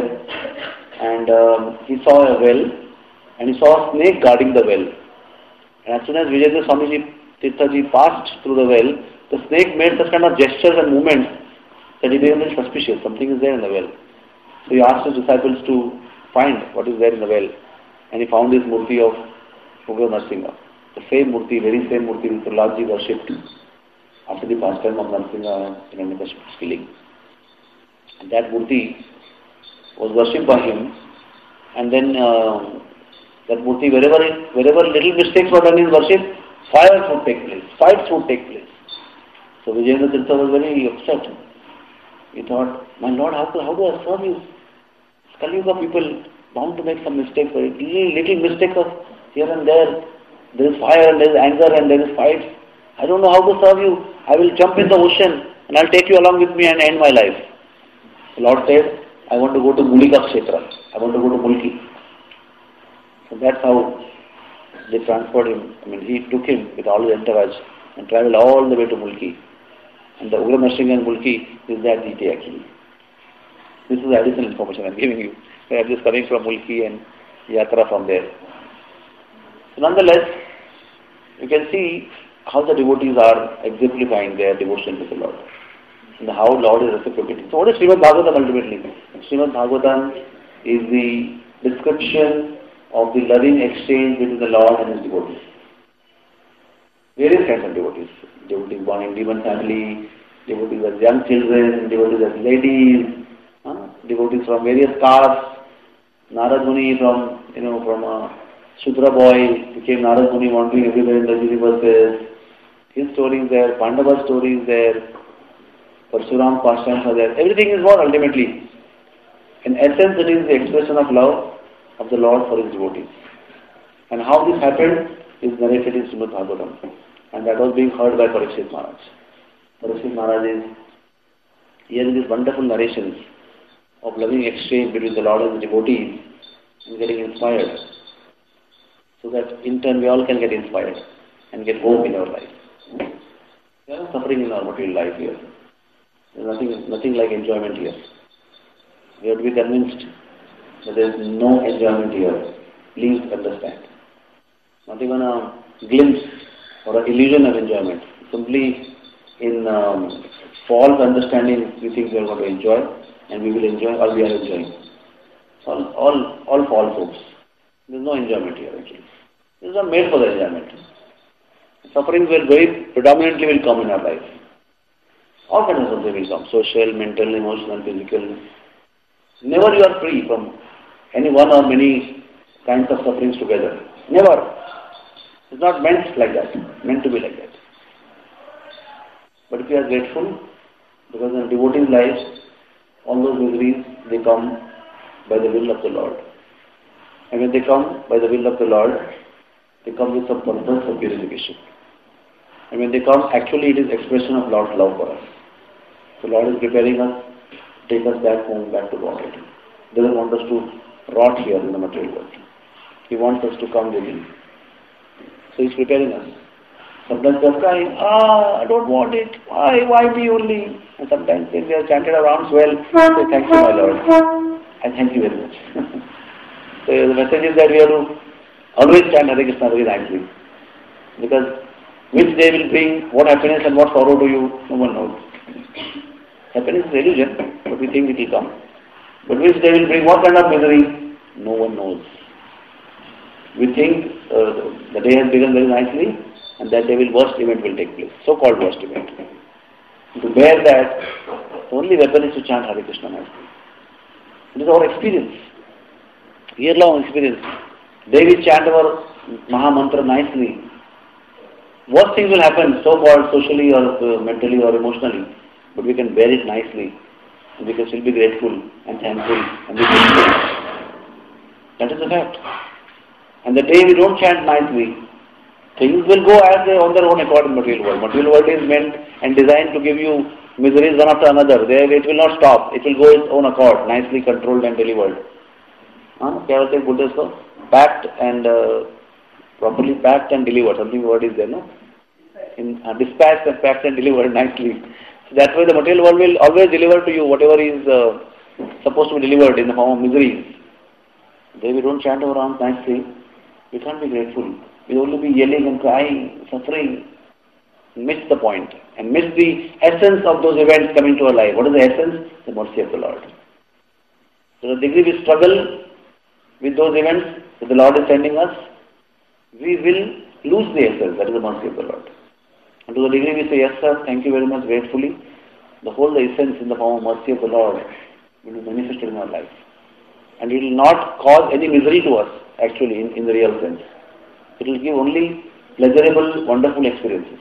and he saw a well, and he saw a snake guarding the well. And as soon as Vijayendra Swamiji Tirtha passed through the well, the snake made such kind of gestures and movements that he became very suspicious. Something is there in the well. So he asked his disciples to find what is there in the well, and he found this murti of Ugra Narsingha. The same murti, very same murti which Prahlad worshipped after the pastime of Narsingha in Hiranyakashipu's killing. And that murti was worshipped by him, and then that murti, wherever little mistakes were done in worship, fires would take place, fights would take place. So Vijayendra Tirtha was very upset. He thought, my Lord, how do I serve you? Kali Yuga people bound to make some mistakes, or little mistakes of here and there. There is fire and there is anger and there is fights. I don't know how to serve you. I will jump in the ocean and I'll take you along with me and end my life. The Lord said, I want to go to Mulika Kshetra. I want to go to Mulki. So that's how they transferred him. He took him with all his entourage and traveled all the way to Mulki. And the Ugra Narsingha and Mulki is that deity actually. This is additional information I'm giving you. I am just coming from Mulki and Yatra from there. So nonetheless, you can see how the devotees are exemplifying their devotion to the Lord. And how Lord is reciprocating. So what is Srimad Bhagavatam ultimately? Srimad Bhagavatam is the description of the loving exchange between the Lord and His devotees. Various kinds of devotees. Devotees born in demon family, devotees as young children, devotees as ladies, devotees from various castes. Narad Muni from Shudra boy became Narad Muni, wandering everywhere in the universes. His story is there, Pandava's story is there, Parshuram pastimes are there. Everything is what ultimately? In essence, it is the expression of love of the Lord for His devotees. And how this happened is narrated in Srimad Bhagavatam. And that was being heard by Parikshit Maharaj. Parikshit Maharaj is hearing these wonderful narrations of loving exchange between the Lord and the devotees and getting inspired. So that in turn we all can get inspired and get hope in our life. We are suffering in our material life here. There is nothing like enjoyment here. We have to be convinced that there is no enjoyment here. Please understand. Not even a glimpse or an illusion of enjoyment. Simply in false understanding we think we are going to enjoy and we will enjoy or we are enjoying. All false hopes. There is no enjoyment here actually. This is not made for the enjoyment. Sufferings predominantly will come in our life. All kinds of suffering will come. Social, mental, emotional, physical. Never you are free from any one or many kinds of sufferings together. Never. It's not meant like that. Meant to be like that. But if you are grateful, because in devotees' lives, all those miseries, they come by the will of the Lord. And when they come by the will of the Lord, they come with some purpose of purification. And when they come, actually it is expression of Lord's love for us. So Lord is preparing us to take us back home, back to Godhead. He doesn't want us to rot here in the material world. He wants us to come with Him. So He's preparing us. Sometimes we are crying, I don't want it. Why me only? And sometimes when we have chanted our arms well, say, thank you, my Lord. I thank you very much. So the message is that we have to always chant Hare Krishna very nicely. Because Which day will bring what happiness and what sorrow to you? No one knows. Happiness is illusion, but we think it will come. But which day will bring what kind of misery? No one knows. We think the day has begun very nicely, and that day worst event will take place, so-called worst event. To bear that, the only weapon is to chant Hare Krishna nicely. It is our experience, year-long experience. They will chant our Maha Mantra nicely. Worst things will happen, so-called socially or mentally or emotionally, but we can bear it nicely, and we can still be grateful and thankful, and we can. That is the fact. And the day we don't chant nicely, things will go as they on their own accord in material world. Material world is meant and designed to give you miseries one after another. It will not stop. It will go its own accord, nicely controlled and delivered. क्या बोलते हैं बुद्धेस को? Packed and properly packed and delivered. Something word is there, no? In dispatched and packed and delivered nicely. So that way the material world will always deliver to you whatever is supposed to be delivered in the form of miseries. If we don't chant our arms nicely, we can't be grateful. We only be yelling and crying, suffering, miss the point and miss the essence of those events coming to our life. What is the essence? The mercy of the Lord. So the degree we struggle with those events that the Lord is sending us, we will lose the essence. That is the mercy of the Lord. And to the degree we say, yes sir, thank you very much, gratefully, the whole essence in the form of mercy of the Lord will be manifested in our life. And it will not cause any misery to us, actually, in the real sense. It will give only pleasurable, wonderful experiences.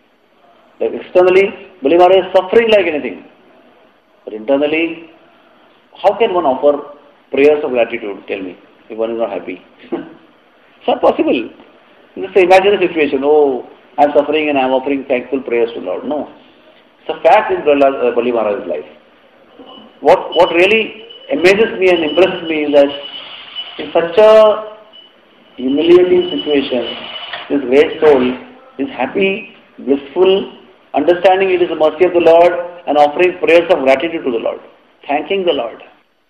Like externally, Bali Maharaj is suffering like anything. But internally, how can one offer prayers of gratitude, tell me, if one is not happy? It's not possible. Just imagine a situation, oh, I am suffering and I am offering thankful prayers to the Lord. No. It's a fact in Bali Maharaj's life. What really amazes me and impresses me is that in such a humiliating situation, this great soul is happy, blissful, understanding it is the mercy of the Lord and offering prayers of gratitude to the Lord, thanking the Lord.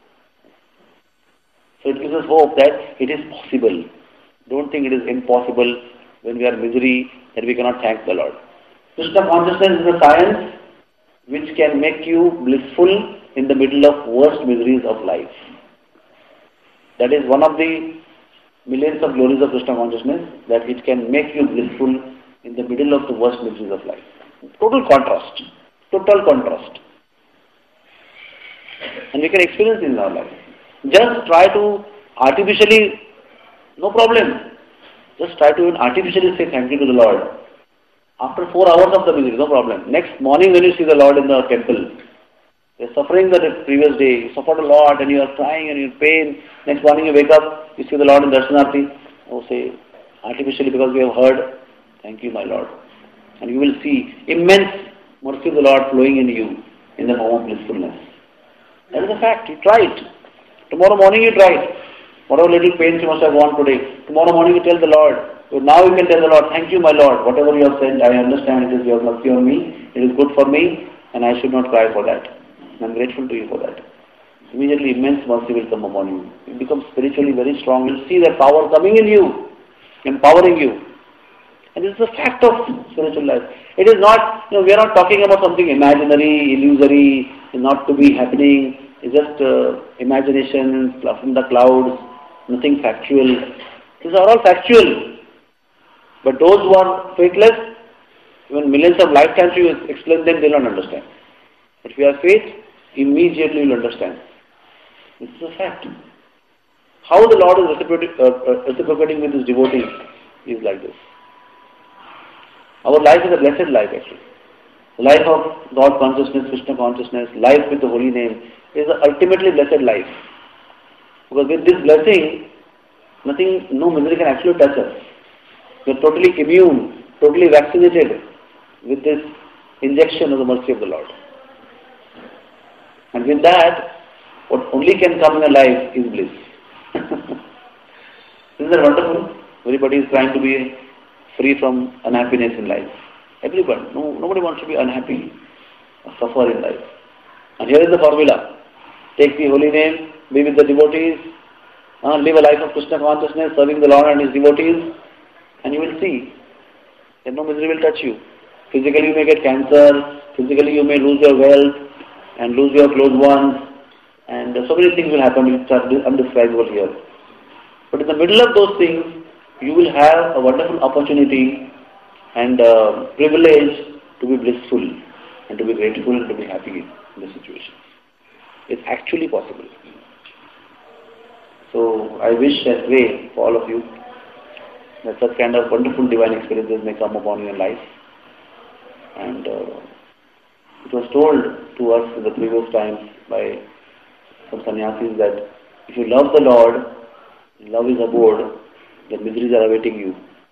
So it gives us hope that it is possible. Don't think it is impossible when we are in misery that we cannot thank the Lord. Krishna consciousness is a science which can make you blissful in the middle of worst miseries of life. That is one of the millions of glories of Krishna consciousness, that it can make you blissful in the middle of the worst miseries of life. Total contrast. Total contrast. And we can experience this in our life. Just try to artificially, no problem. Just try to artificially say thank you to the Lord. After 4 hours of the misery, no problem. Next morning when you see the Lord in the temple, you're suffering the previous day, you suffered a lot and you are crying and you're in pain. Next morning you wake up, you see the Lord in Darshanarti. Oh, say artificially because we have heard, thank you my Lord. And you will see immense mercy of the Lord flowing in you in the form of blissfulness. That is a fact. You try it. Tomorrow morning you try it. Whatever little pains you must have gone today, tomorrow morning you tell the Lord. So now you can tell the Lord, thank you my Lord. Whatever you have said, I understand it is your mercy on me. It is good for me and I should not cry for that. I am grateful to you for that. Immediately immense mercy will come upon you. You become spiritually very strong. You will see that power coming in you, empowering you. And this is a fact of spiritual life. It is not, we are not talking about something imaginary, illusory, not to be happening. It's just imagination from the clouds, nothing factual. These are all factual. But those who are faithless, even millions of lifetimes you explain them, they will not understand. But if you have faith, immediately you will understand. This is a fact. How the Lord is reciprocating with His devotees is like this. Our life is a blessed life actually. The life of God consciousness, Krishna consciousness, life with the holy name is an ultimately blessed life. Because with this blessing, no misery can actually touch us. We are totally immune, totally vaccinated with this injection of the mercy of the Lord. And with that, what only can come in a life is bliss. Isn't that wonderful? Everybody is trying to be free from unhappiness in life. Everybody. Nobody wants to be unhappy or suffer in life. And here is the formula. Take the holy name, be with the devotees, live a life of Krishna consciousness, serving the Lord and His devotees, and you will see then no misery will touch you. Physically you may get cancer, physically you may lose your wealth and lose your close ones, and so many things will happen which are undescribable here. But in the middle of those things, you will have a wonderful opportunity and privilege to be blissful and to be grateful and to be happy in the situation. It's actually possible. So I wish and pray for all of you that such kind of wonderful divine experiences may come upon your life. And it was told to us in the previous times by some sannyasis that if you love the Lord, love is aboard, the miseries are awaiting you.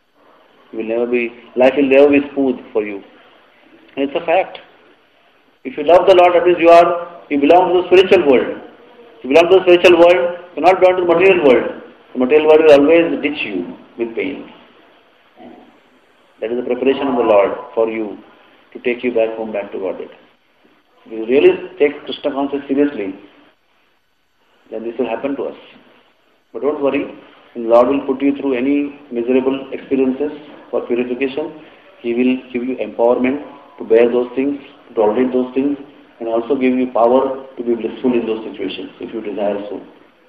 Life will never be smooth for you. And it's a fact. If you love the Lord, that means you belong to the spiritual world. If you belong to the spiritual world, you are not belong to the material world. The material world will always ditch you with pain. That is the preparation of the Lord for you to take you back home, back to Godhead. If you really take Krishna consciousness seriously, then this will happen to us. But don't worry, the Lord will put you through any miserable experiences for purification. He will give you empowerment to bear those things, to tolerate those things, and also give you power to be blissful in those situations, if you desire so.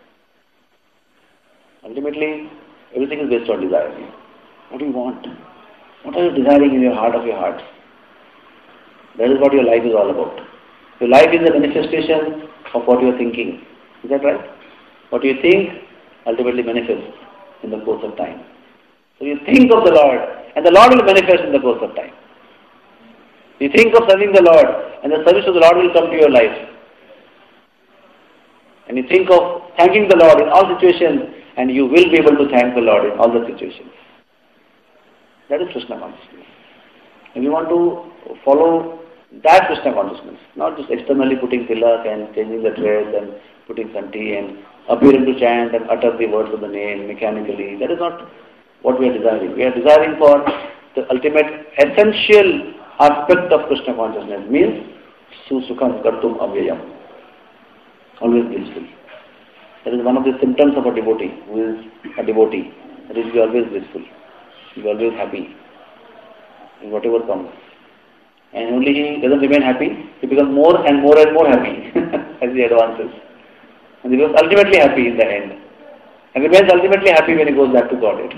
Ultimately, everything is based on desire. What do you want? What are you desiring in your heart of your hearts? That is what your life is all about. Your life is a manifestation of what you are thinking. Is that right? What you think ultimately manifests in the course of time. So you think of the Lord, and the Lord will manifest in the course of time. You think of serving the Lord, and the service of the Lord will come to your life. And you think of thanking the Lord in all situations, and you will be able to thank the Lord in all the situations. That is Krishna consciousness. And we want to follow that Krishna consciousness, not just externally putting tilak and changing the dress and putting santi and appearing to chant and utter the words of the name mechanically. That is not what we are desiring. We are desiring for the ultimate essential aspect of Krishna consciousness, means susukham kartum avyayam, always blissful. That is one of the symptoms of a devotee who is a devotee. That is, to be always blissful, to be always happy in whatever comes. And only he doesn't remain happy, he becomes more and more and more happy as he advances. And he becomes ultimately happy in the end. And remains ultimately happy when he goes back to Godhead.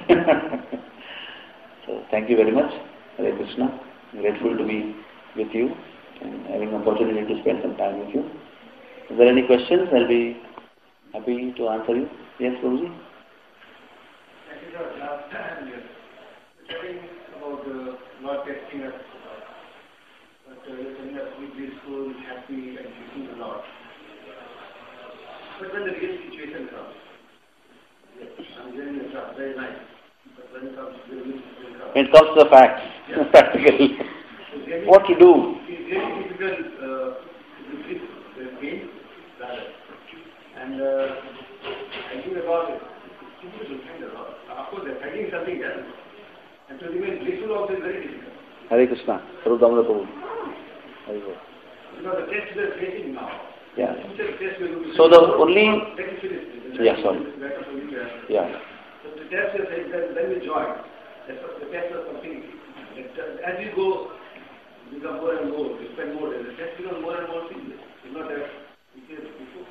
So thank you very much. Hare Krishna. I'm grateful to be with you and having an opportunity to spend some time with you. If there are any questions, I'll be happy to answer you. Yes, Guruji? Thank you, sir. Last time you're talking about not testing us, but you're telling us to be blissful, happy, and using the Lord. But when the real situation comes, I'm getting the stuff, very nice. But when it comes to the real situation, when it comes to the facts, practically, what to do? It's very difficult to fix the pain, rather. And thinking about it, it's difficult to find a lot. Of course, they're finding something else. And to remain blissful also is very difficult. Hare Krishna. Sarup Damodar Prabhu. Hare Krishna. Because the test we are facing now. Yeah. So the only... Yeah, sorry. Yeah. So the test is then we join. The test is something. As you go, become more and more, you spend more days. The test becomes more and more serious. It's not as serious before.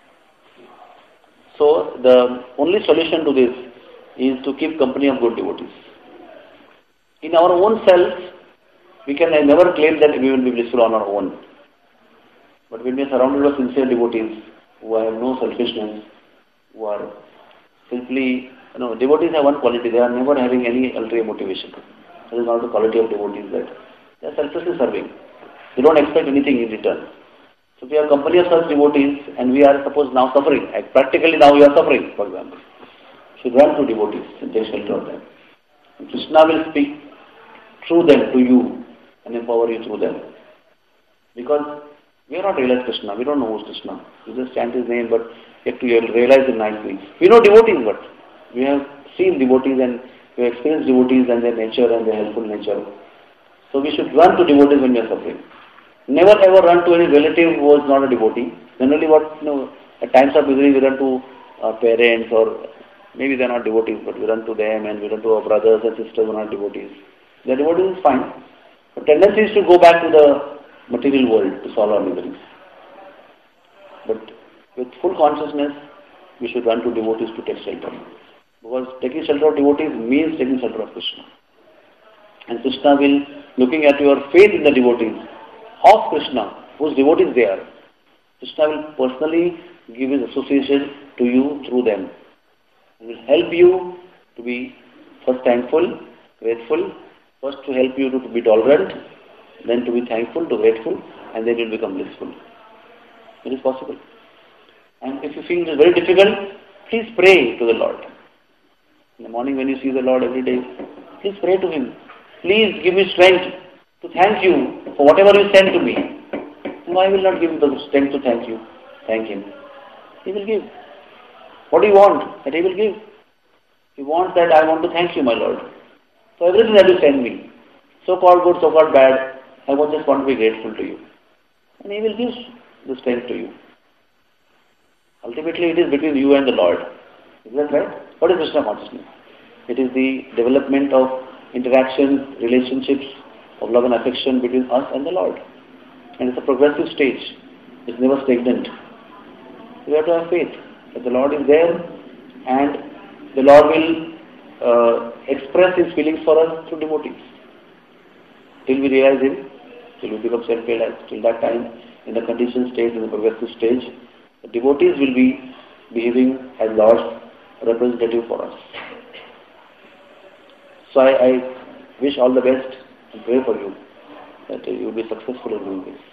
So the only solution to this is to keep company of good devotees. In our own self, we can never claim that we will be blissful on our own. But when we are surrounded by sincere devotees who have no selfishness, who are simply, devotees have one quality, they are never having any ulterior motivation. That is not the quality of devotees, that they are selflessly serving. They don't expect anything in return. So we are company of such devotees and we are suppose now suffering. Practically now we are suffering, for example. So run to devotees and take shelter of them. And Krishna will speak through them to you and empower you through them. Because we are not realized Krishna. We don't know who's Krishna. We just chant his name, but yet to realize him nicely. We know devotees, but we have seen devotees and we have experienced devotees and their nature and their helpful nature. So we should run to devotees when we are suffering. Never ever run to any relative who is not a devotee. Generally at times of misery we run to our parents, or maybe they are not devotees, but we run to them and we run to our brothers and sisters who are not devotees. The devotees is fine. But tendency is to go back to the material world to solve our miseries. But with full consciousness, we should run to devotees to take shelter. Because taking shelter of devotees means taking shelter of Krishna. And Krishna will, looking at your faith in the devotees of Krishna, whose devotees they are, Krishna will personally give his association to you through them. He will help you to be first thankful, grateful, first to help you to be tolerant, then to be thankful, to grateful, and then you will become blissful. It is possible. And if you feel it is very difficult, please pray to the Lord. In the morning when you see the Lord every day, please pray to Him. Please give me strength to thank you for whatever you sent to me. Why will not give him the strength to thank you? Thank Him. He will give. What do you want? That He will give. He wants that I want to thank you, my Lord, for everything that you send me. So-called good, so-called bad, I just want to be grateful to you. And He will give the strength to you. Ultimately, it is between you and the Lord. Is that right? What is Krishna consciousness? It is the development of interactions, relationships of love and affection between us and the Lord. And it's a progressive stage. It's never stagnant. We have to have faith that the Lord is there and the Lord will express His feelings for us through devotees. Till we realize Him, till we become self-realized, till that time, in the conditioned stage, in the progressive stage, the devotees will be behaving as Lord's representative for us. So I wish all the best and pray for you that you will be successful in doing this.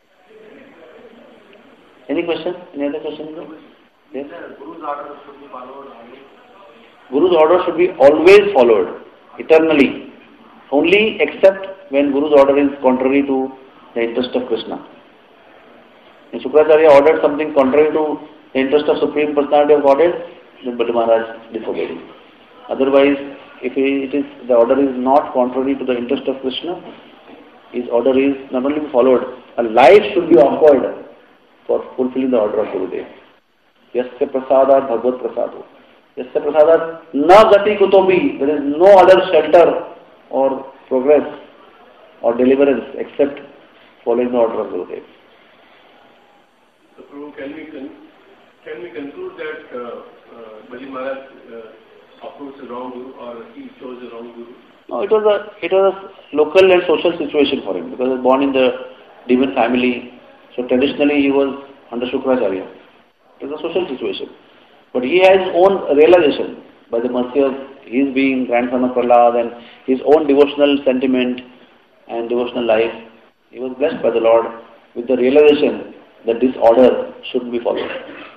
Any question? Any other question? Yes? Guru's order should be followed only. Guru's order should be always followed, eternally. Only except when Guru's order is contrary to the interest of Krishna. If Shukracharya ordered something contrary to the interest of Supreme Personality of Godhead, then Bali Maharaj disobeyed him. Otherwise, if the order is not contrary to the interest of Krishna, his order is not only followed, a life should be offered for fulfilling the order of Gurudev. Yasya prasadat bhagavad prasado. Yasya prasadat na gati kutobi. There is no other shelter or progress or deliverance except following the order of Gurudev. So, Prabhu, can we conclude that Bali Maharaj approached the wrong Guru or he chose the wrong Guru? No, it was a local and social situation for him because he was born in the demon family. So traditionally he was under Shukracharya. It was a social situation. But he has his own realization by the mercy of his being grandson of Prahlad and his own devotional sentiment and devotional life. He was blessed by the Lord with the realization that this order should be followed.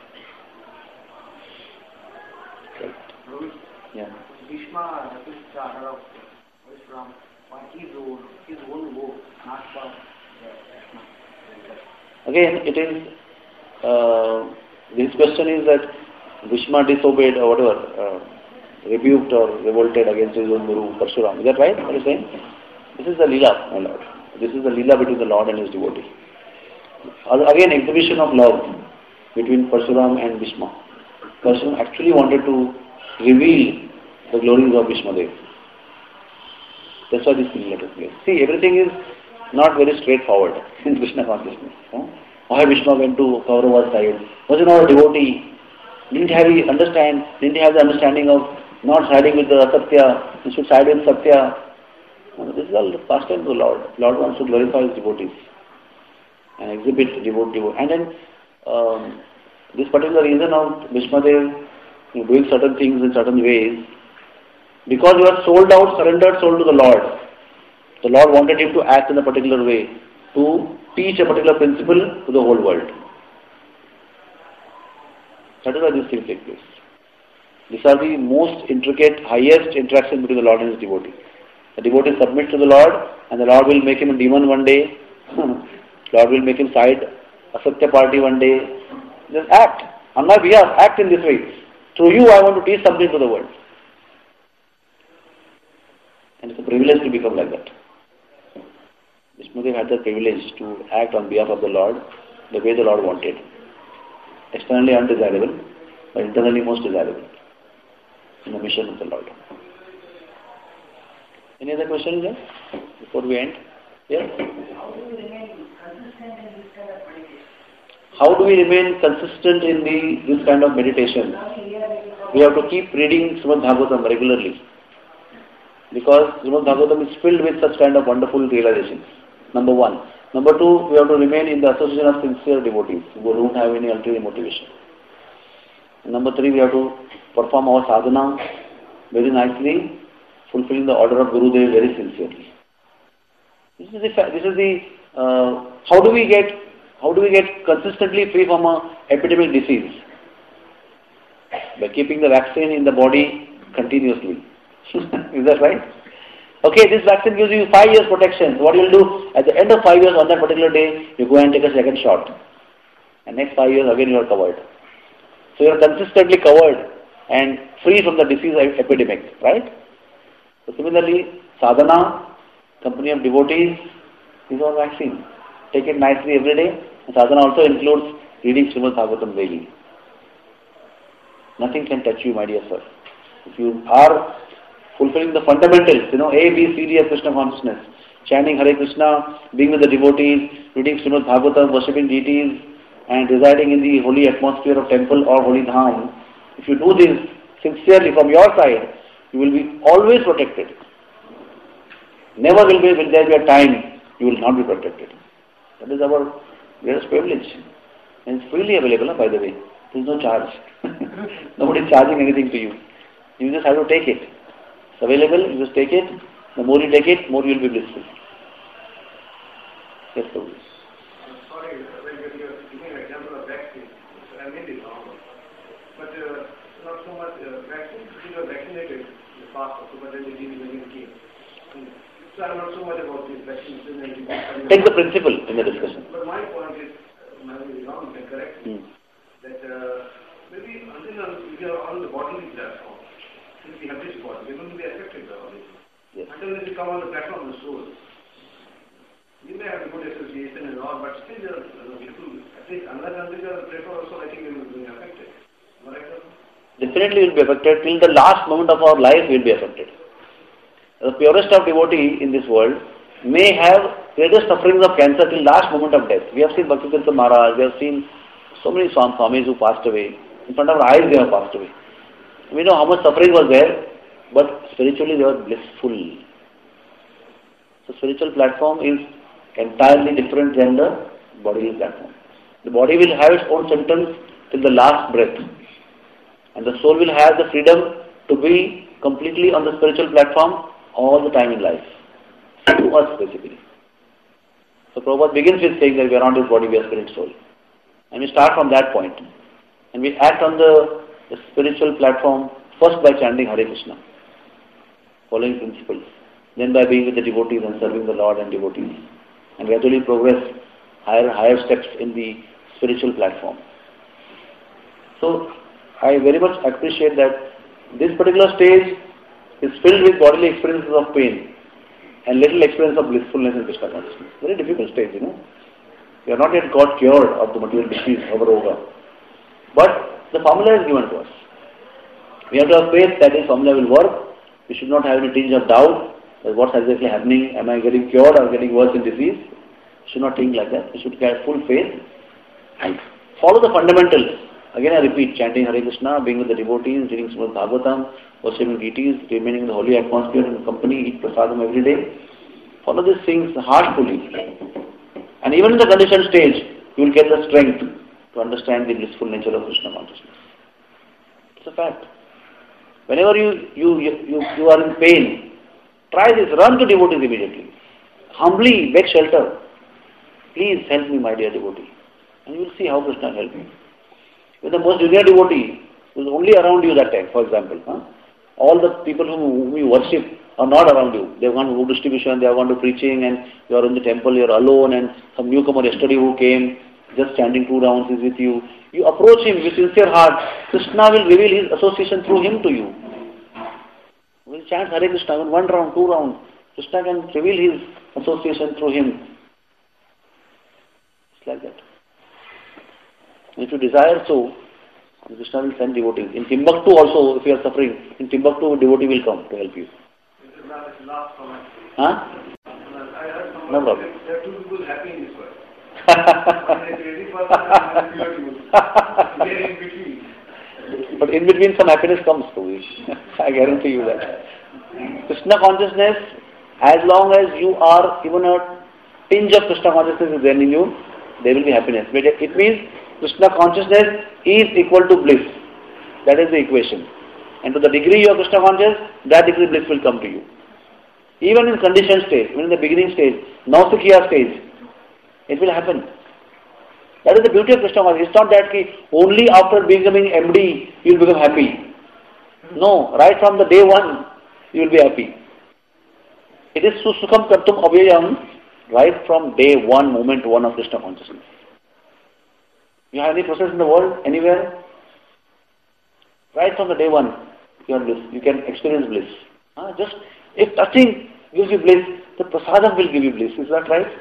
Right. Yeah. Bhishma refused the order of Vishram for his own work, not for Krishna. Again, it is, this question is that Bhishma disobeyed or whatever, rebuked or revolted against his own Guru Parshuram. Is that right? What are you saying? This is the Leela, my Lord. This is the Leela between the Lord and his devotee. Again, exhibition of love between Parshuram and Bhishma. Parshuram actually wanted to reveal the glories of Bhishma Dev. That's why this thing took place. See, everything is not very straightforward in Krishna consciousness. Why Bhishma went to Kaurava's side? Was he not a devotee? Didn't he have the understanding of not siding with the Satya? He should side with Satya. This is all the pastime of the Lord. Lord wants to glorify his devotees and exhibit devotee. And then this particular reason of Bhishma Dev doing certain things in certain ways, because you are sold out, surrendered soul to the Lord. The Lord wanted him to act in a particular way, to teach a particular principle to the whole world. That is why these things take place. These are the most intricate, highest interaction between the Lord and his devotee. The devotee submits to the Lord, and the Lord will make him a demon one day. Lord will make him side a Satya party one day. Just act. On my behalf, act in this way. Through you, I want to teach something to the world. And it's a privilege to become like that. Vishnudev had the privilege to act on behalf of the Lord the way the Lord wanted. Externally undesirable, but internally most desirable in the mission of the Lord. Any other questions there before we end? Yes? How do we remain consistent in this kind of meditation? How do we remain consistent in this kind of meditation? We have to keep reading Srimad Bhagavatam regularly. Because Srimad Bhagavatam is filled with such kind of wonderful realizations. Number one. Number two, we have to remain in the association of sincere devotees who don't have any ulterior motivation. And number three, we have to perform our sadhana very nicely, fulfilling the order of Gurudev very sincerely. How do we get consistently free from an epidemic disease? By keeping the vaccine in the body continuously. Is that right? Okay, this vaccine gives you 5 years protection. So what you will do, at the end of 5 years on that particular day, you go and take a second shot. And next 5 years again you are covered. So you are consistently covered and free from the disease epidemic, right? So similarly, sadhana, company of devotees, is our vaccine. Take it nicely every day. And sadhana also includes reading Srimad Bhagavatam daily. Nothing can touch you, my dear sir. If you are fulfilling the fundamentals, A, B, C, D of Krishna consciousness, chanting Hare Krishna, being with the devotees, reading Srimad Bhagavatam, worshipping deities, and residing in the holy atmosphere of temple or holy dham, if you do this sincerely from your side, you will be always protected. Never will there be a time you will not be protected. That is our greatest privilege. And it's freely available, by the way. There is no charge. Nobody is charging anything to you. You just have to take it. It's available, you just take it. The more you take it, more you will be blissful. Yes, Prabhu. Sorry, when you're giving an example of vaccine, I made it wrong. But not so much vaccine, you are vaccinated in the past, but then the disease again came. So I'm not so much about this vaccine. Take the principle in the discussion. But my point is, maybe wrong, you can correct me, that maybe until we are on the bodily platform, since we have this body, we're going to be affected by all this. Yes. Until we come on the platform of the soul. We may have a good association and all, but still there are people, at least unless until you are prefer also, I think we will be affected. Am I right? Definitely will be affected. Till the last moment of our life we will be affected. The purest of devotee in this world may have greatest sufferings of cancer till last moment of death. We have seen Bhaktivedanta Maharaj, we have seen so many Swamis who passed away. In front of our eyes they have passed away. We know how much suffering was there, but spiritually they were blissful. So spiritual platform is entirely different than the bodily platform. The body will have its own symptoms till the last breath. And the soul will have the freedom to be completely on the spiritual platform all the time in life. To us basically. So Prabhupada begins with saying that we are not this body, we are spirit soul. And we start from that point. And we act on the spiritual platform first by chanting Hare Krishna, following principles. Then by being with the devotees and serving the Lord and devotees. And gradually progress higher steps in the spiritual platform. So I very much appreciate that this particular stage is filled with bodily experiences of pain and little experience of blissfulness in Krishna consciousness. Very difficult stage, We are not yet got cured of the material disease of Roga. But the formula is given to us. We have to have faith that this formula will work. We should not have any tinge of doubt that what's exactly happening. Am I getting cured or getting worse in disease? We should not think like that. We should have full faith and follow the fundamentals. Again I repeat, chanting Hare Krishna, being with the devotees, reading Srimad Bhagavatam, worshipping deities, remaining in the holy atmosphere and company, eat prasadam every day. Follow these things heartfully. And even in the conditioned stage, you will get the strength to understand the blissful nature of Krishna consciousness. It's a fact. Whenever you are in pain, try this, run to devotees immediately. Humbly beg shelter. Please help me, my dear devotee. And you will see how Krishna will help you. With the most junior devotee who is only around you that time, for example, all the people whom you worship are not around you. They have gone to book distribution, they have gone to preaching, and you are in the temple, you are alone, and some newcomer yesterday who came, just chanting 2 rounds is with you. You approach him with sincere heart. Krishna will reveal his association through him to you. When he chants Hare Krishna, in 1 round, 2 rounds, Krishna can reveal his association through him. It's like that. If you desire so, Krishna will send devotees. In Timbuktu also, if you are suffering, in Timbuktu a devotee will come to help you. laugh so much. Huh? I heard someone No problem. say there are two people happy in this world. One is a crazy person and one is pure devotion. They are in between. But in between some happiness comes to you. I guarantee you that. Krishna consciousness, as long as you are even a tinge of Krishna consciousness is there in you, there will be happiness. But it means Krishna consciousness is equal to bliss. That is the equation. And to the degree you are Krishna conscious, that degree bliss will come to you. Even in conditioned stage, even in the beginning stage, Nausikhiya stage, it will happen. That is the beauty of Krishna consciousness. It's not that only after becoming MD you will become happy. No, right from the day one you will be happy. It is Susukham Kartum Avyayam right from day one, moment one of Krishna consciousness. You have any process in the world, anywhere? Right from the day one, you are bliss. You can experience bliss. Just if nothing gives you bliss, the prasadam will give you bliss. Is that right?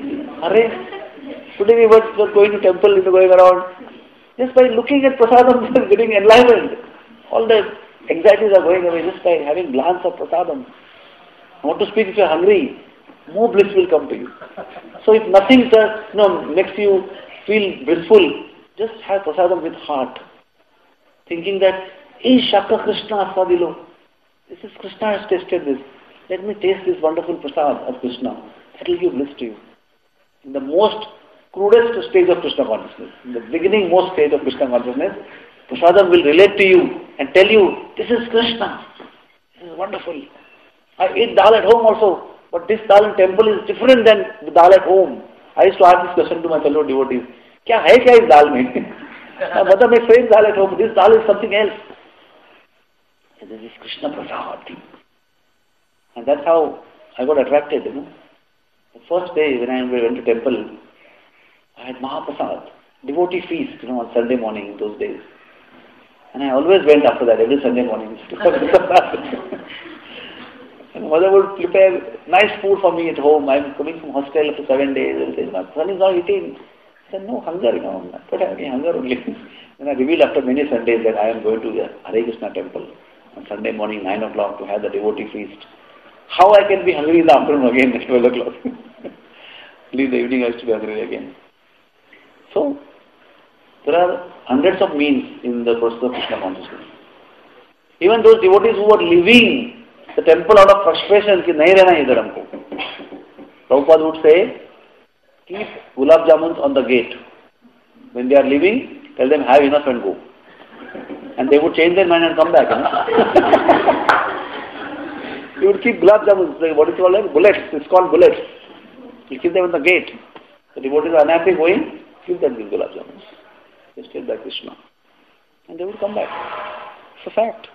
Today we were going to temple, we were going around. Just by looking at prasadam, we are getting enlivened. All the anxieties are going away just by having glance of prasadam. Not to speak if you are hungry, more bliss will come to you. So if nothing makes you feel blissful, just have prasadam with heart. Thinking that, Shaka Krishna Aswadilo. This is Krishna has tasted this. Let me taste this wonderful prasad of Krishna. That will give bliss to you. In the most crudest stage of Krishna consciousness, in the beginning most stage of Krishna consciousness, prasadam will relate to you and tell you, this is Krishna. This is wonderful. I eat dal at home also, but this dal in temple is different than the dal at home. I used to ask this question to my fellow devotees. Kya hai is dal mein? My mother makes same dal at home. This dal is something else. And this is Krishna Prasad. And that's how I got attracted, The first day when I went to temple, I had Mahaprasad, devotee feast, on Sunday morning in those days. And I always went after that, every Sunday morning. And mother would prepare nice food for me at home. I'm coming from hostel after 7 days. And say, my son is not eating. I said, no, hunger, I'm not having hunger only. Then I revealed after many Sundays that I am going to the Hare Krishna temple on Sunday morning, 9 o'clock, to have the devotee feast. How I can be hungry in the afternoon again at 12 o'clock? Leave the evening, I used to be hungry again. So, there are hundreds of means in the process of Krishna consciousness. Even those devotees who were leaving the temple out of frustration, ki nahi rehna idhar humko. Prabhupada would say, keep gulab jamuns on the gate. When they are leaving, tell them have enough and go. And they would change their mind and come back. You would keep gulab jamuns, what is it called? Bullets. It's called bullets. You keep them on the gate. The devotees are unhappy going, keep them with gulab jamuns. They stay by Krishna. And they would come back. It's a fact.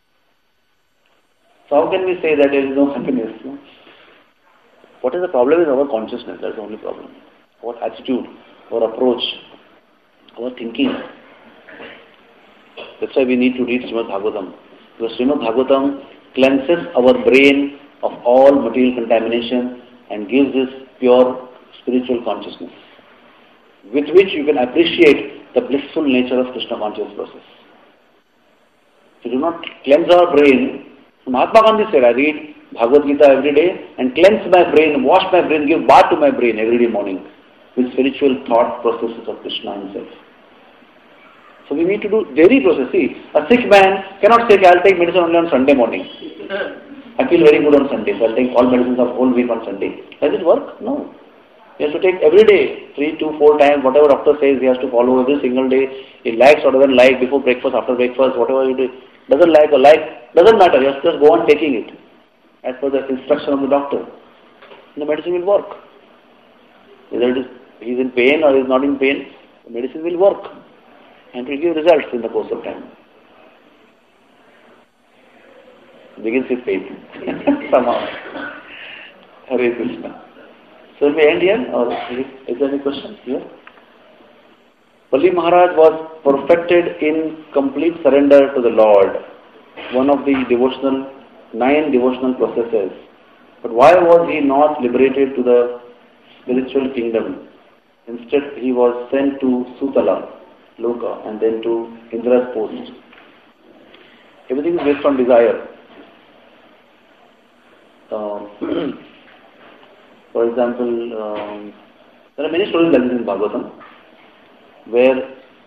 So how can we say that there is no happiness? What is the problem is our consciousness. That's the only problem. Our attitude, our approach, our thinking. That's why we need to read Srimad Bhagavatam. Because Srimad Bhagavatam cleanses our brain of all material contamination and gives us pure spiritual consciousness, with which you can appreciate the blissful nature of Krishna consciousness process. If you do not cleanse our brain, Mahatma Gandhi said, I read Bhagavad Gita every day and cleanse my brain, wash my brain, give bath to my brain every day morning with spiritual thought processes of Krishna himself. So we need to do daily process. See, a sick man cannot say, I'll take medicine only on Sunday morning. I feel very good on Sunday, so I'll take all medicines of whole week on Sunday. Does it work? No. He has to take every day, 3 to 4 times, whatever doctor says he has to follow every single day. He likes or doesn't like, before breakfast, after breakfast, whatever you do. Doesn't like or like, doesn't matter, you just go on taking it as per the instruction of the doctor. And the medicine will work. Whether he is in pain or he is not in pain, the medicine will work and will give results in the course of time. It begins with faith. Somehow. Hare Krishna. So will we end here or is there any question here? Bali Maharaj was perfected in complete surrender to the Lord, one of the 9 devotional processes. But why was he not liberated to the spiritual kingdom? Instead, he was sent to Sutala, Loka, and then to Indra's post. Everything is based on desire. for example, there are many stories like this in Bhagavatam, where,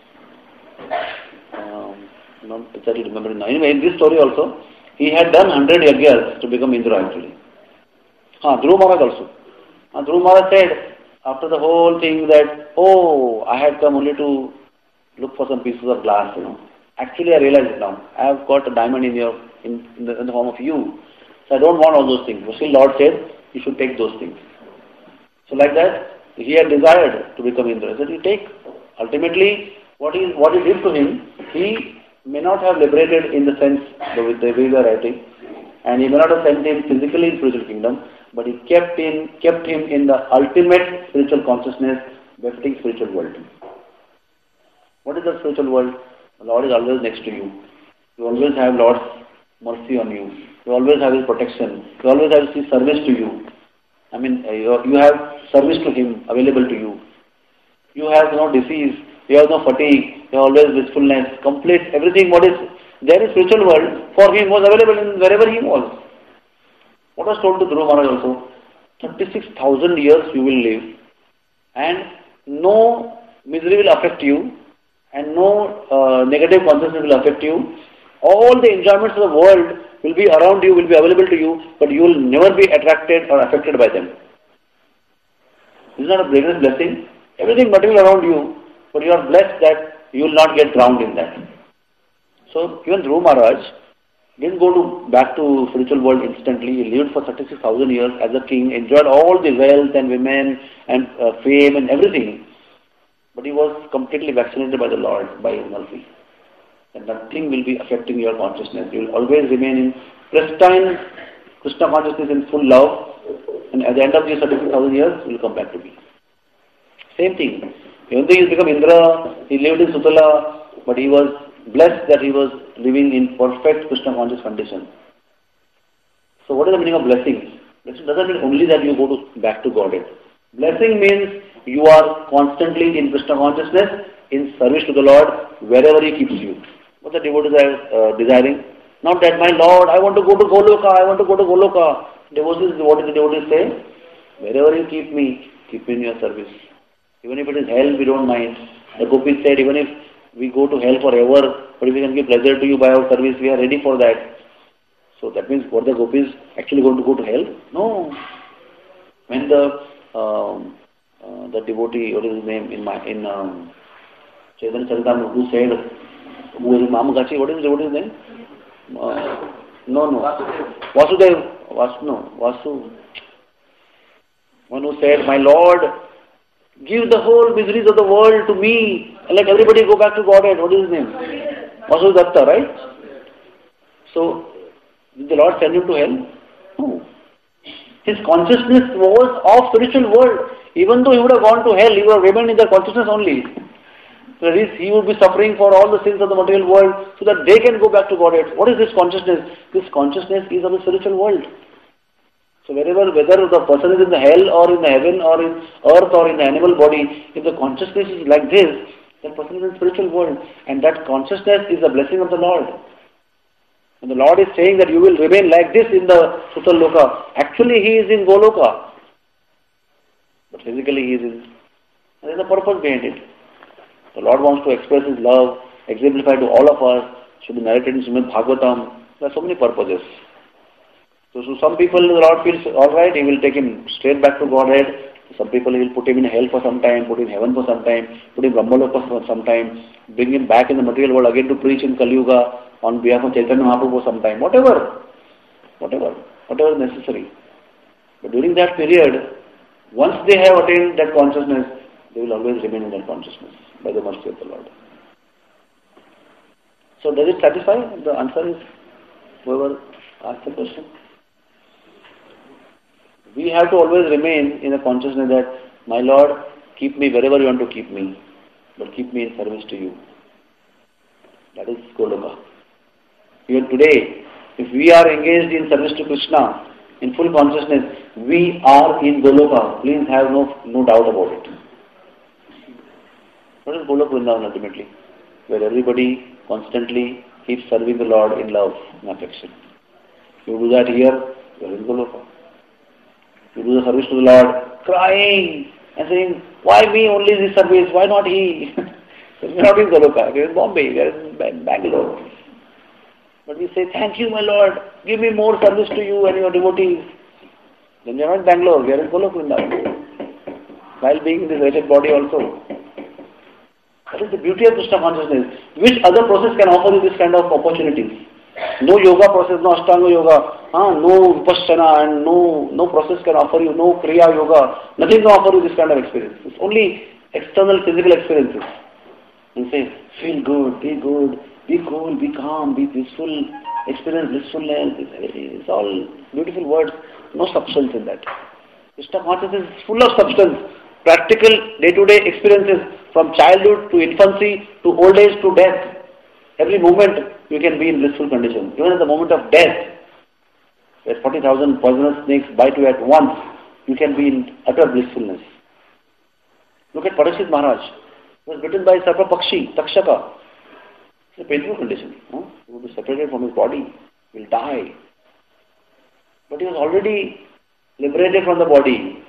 not exactly remember now. Anyway, in this story also, he had done 100 yagyas to become Indra actually. Dhruva Maharaj also. Dhruva Maharaj said, after the whole thing that, oh, I had come only to look for some pieces of glass, Actually, I realize it now. I have got a diamond in the form of you. So I don't want all those things. But still Lord said, you should take those things. So like that, he had desired to become Indra. So you take. Ultimately, what he did to him, he may not have liberated in the sense with the way we are writing, and he may not have sent him physically in spiritual kingdom, but he kept him in the ultimate spiritual consciousness, befitting spiritual world. What is the spiritual world? The Lord is always next to you. You always have Lord's mercy on you. You always have His protection. You always have His service to you. I mean, you have service to Him available to you. You have no disease. You have no fatigue. You have always blissfulness. Complete everything what is there in spiritual world for Him was available in wherever He was. What was told to Dhruva Maharaj also? 36,000 years you will live, and no misery will affect you, and no negative consciousness will affect you. All the enjoyments of the world will be around you, will be available to you, but you will never be attracted or affected by them. This is not a greatest blessing. Everything material around you, but you are blessed that you will not get drowned in that. So even Dhruva Maharaj didn't go back to spiritual world instantly. He lived for 36,000 years as a king, enjoyed all the wealth and women and fame and everything. But he was completely vaccinated by the Lord, by His mercy. And nothing will be affecting your consciousness. You will always remain in pristine Krishna consciousness in full love. And at the end of these 36,000 years, you will come back to me. Same thing. Even though he became Indra, he lived in Sutala, but he was blessed that he was living in perfect Krishna conscious condition. So what is the meaning of blessing? Blessing doesn't mean only that you go back to Godhead. Blessing means you are constantly in Krishna consciousness, in service to the Lord, wherever He keeps you. What the devotees are desiring? Not that, my Lord, I want to go to Goloka, I want to go to Goloka. Devotees, what do the devotees say? Wherever you keep me in your service. Even if it is hell, we don't mind. The gopis said, even if we go to hell forever, but if we can give pleasure to you by our service, we are ready for that. So that means, were the gopis actually going to go to hell? No. When the devotee, what is his name, in Chaitanya Charitamrita, who said, who is Mamagachi, what is the devotee's name? Vasu. One who said, my Lord, give the whole miseries of the world to me and let everybody go back to Godhead. What is his name? Vasu Datta, right? So, did the Lord send him to hell? No. His consciousness was of spiritual world. Even though he would have gone to hell, he would have remained in the consciousness only. So that is, he would be suffering for all the sins of the material world so that they can go back to Godhead. What is this consciousness? This consciousness is of the spiritual world. So whether the person is in the hell or in the heaven or in earth or in the animal body, if the consciousness is like this, that person is in the spiritual world. And that consciousness is a blessing of the Lord. And the Lord is saying that you will remain like this in the Sutal Loka. Actually, He is in Goloka. But physically He is in... There is a purpose behind it. The Lord wants to express His love, exemplify to all of us, should be narrated in Srimad Bhagavatam. There are so many purposes. So some people, the Lord feels alright, He will take him straight back to Godhead. Some people, He will put him in hell for some time, put him in heaven for some time, put him in Brahmaloka for some time, bring him back in the material world again to preach in Kali Yuga on behalf of Chaitanya Mahaprabhu for some time. Whatever is necessary. But during that period, once they have attained that consciousness, they will always remain in that consciousness by the mercy of the Lord. So does it satisfy? The answer is, whoever asked the question. We have to always remain in a consciousness that, my Lord, keep me wherever you want to keep me, but keep me in service to you. That is Goloka. Even today, if we are engaged in service to Krishna, in full consciousness, we are in Goloka. Please have no doubt about it. What is Goloka Vrindavan ultimately? Where everybody constantly keeps serving the Lord in love and affection. You do that here, you are in Goloka. You do the service to the Lord, crying and saying, why me only this service? Why not he? We are not in Goloka, we are in Bombay, we are in Bangalore. But we say, thank you, my Lord, give me more service to you and your devotees. Then we are not in Bangalore, we are in Golok Vrindavan, while being in this wretched body also. That is the beauty of Krishna consciousness. Which other process can offer you this kind of opportunities? No yoga process, no Ashtanga yoga, no Vipassana, and no process can offer you, no Kriya yoga, nothing can offer you this kind of experience. It's only external physical experiences. You say, feel good, be cool, be calm, be peaceful, experience blissfulness. It's all beautiful words, no substance in that. Krishna consciousness is full of substance, practical day-to-day experiences from childhood to infancy to old age to death. Every moment you can be in blissful condition. Even at the moment of death, where 40,000 poisonous snakes bite you at once, you can be in utter blissfulness. Look at Parikshit Maharaj. He was bitten by Sarpa Pakshi, Takshaka. It's a painful condition. He will be separated from his body. He will die. But he was already liberated from the body.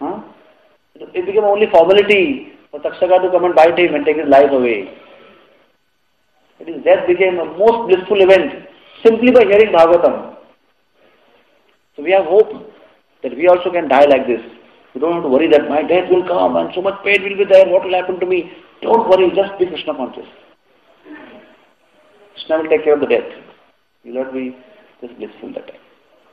It became only formality for Takshaka to come and bite him and take his life away. But his death became a most blissful event simply by hearing Bhagavatam. So we have hope that we also can die like this. You don't have to worry that my death will come and so much pain will be there, what will happen to me? Don't worry, just be Krishna conscious. Krishna will take care of the death. You will not be just blissful that time.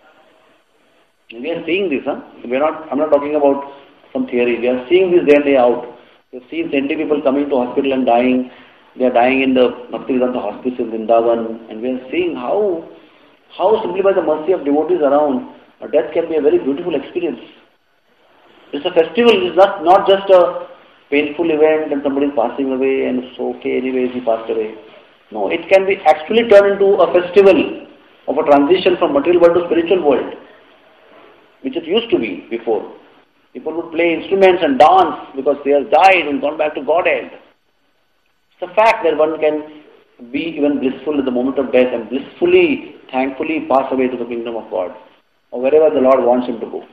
And we are seeing this, I'm not talking about some theory. We are seeing this day and day out. We have seen 20 people coming to hospital and dying. They are dying in the Bhaktivedanta hospice in Vrindavan, and we are seeing how simply by the mercy of devotees around, a death can be a very beautiful experience. It's a festival. It's not just a painful event and somebody is passing away and it's okay anyways he passed away. No, it can be actually turned into a festival of a transition from material world to spiritual world, which it used to be before. People would play instruments and dance because they have died and gone back to Godhead. It's a fact that one can be even blissful at the moment of death and blissfully, thankfully pass away to the kingdom of God or wherever the Lord wants him to go.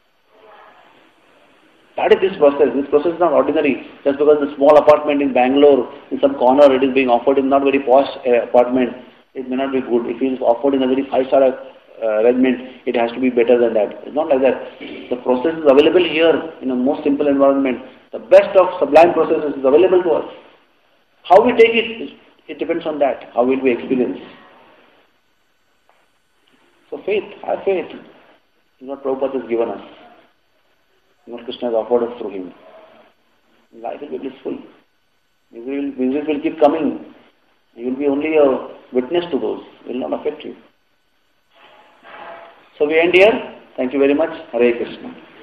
That is this process. This process is not ordinary. Just because the small apartment in Bangalore, in some corner, it is being offered in not very posh apartment, it may not be good. If it is offered in a very 5-star arrangement, it has to be better than that. It's not like that. The process is available here in a most simple environment. The best of sublime processes is available to us. How we take it, it depends on that. How will we experience? So faith, have faith. This is what Prabhupada has given us. What Krishna has offered us through him. Life will be blissful. Miseries will keep coming. You will be only a witness to those. It will not affect you. So we end here. Thank you very much. Hare Krishna.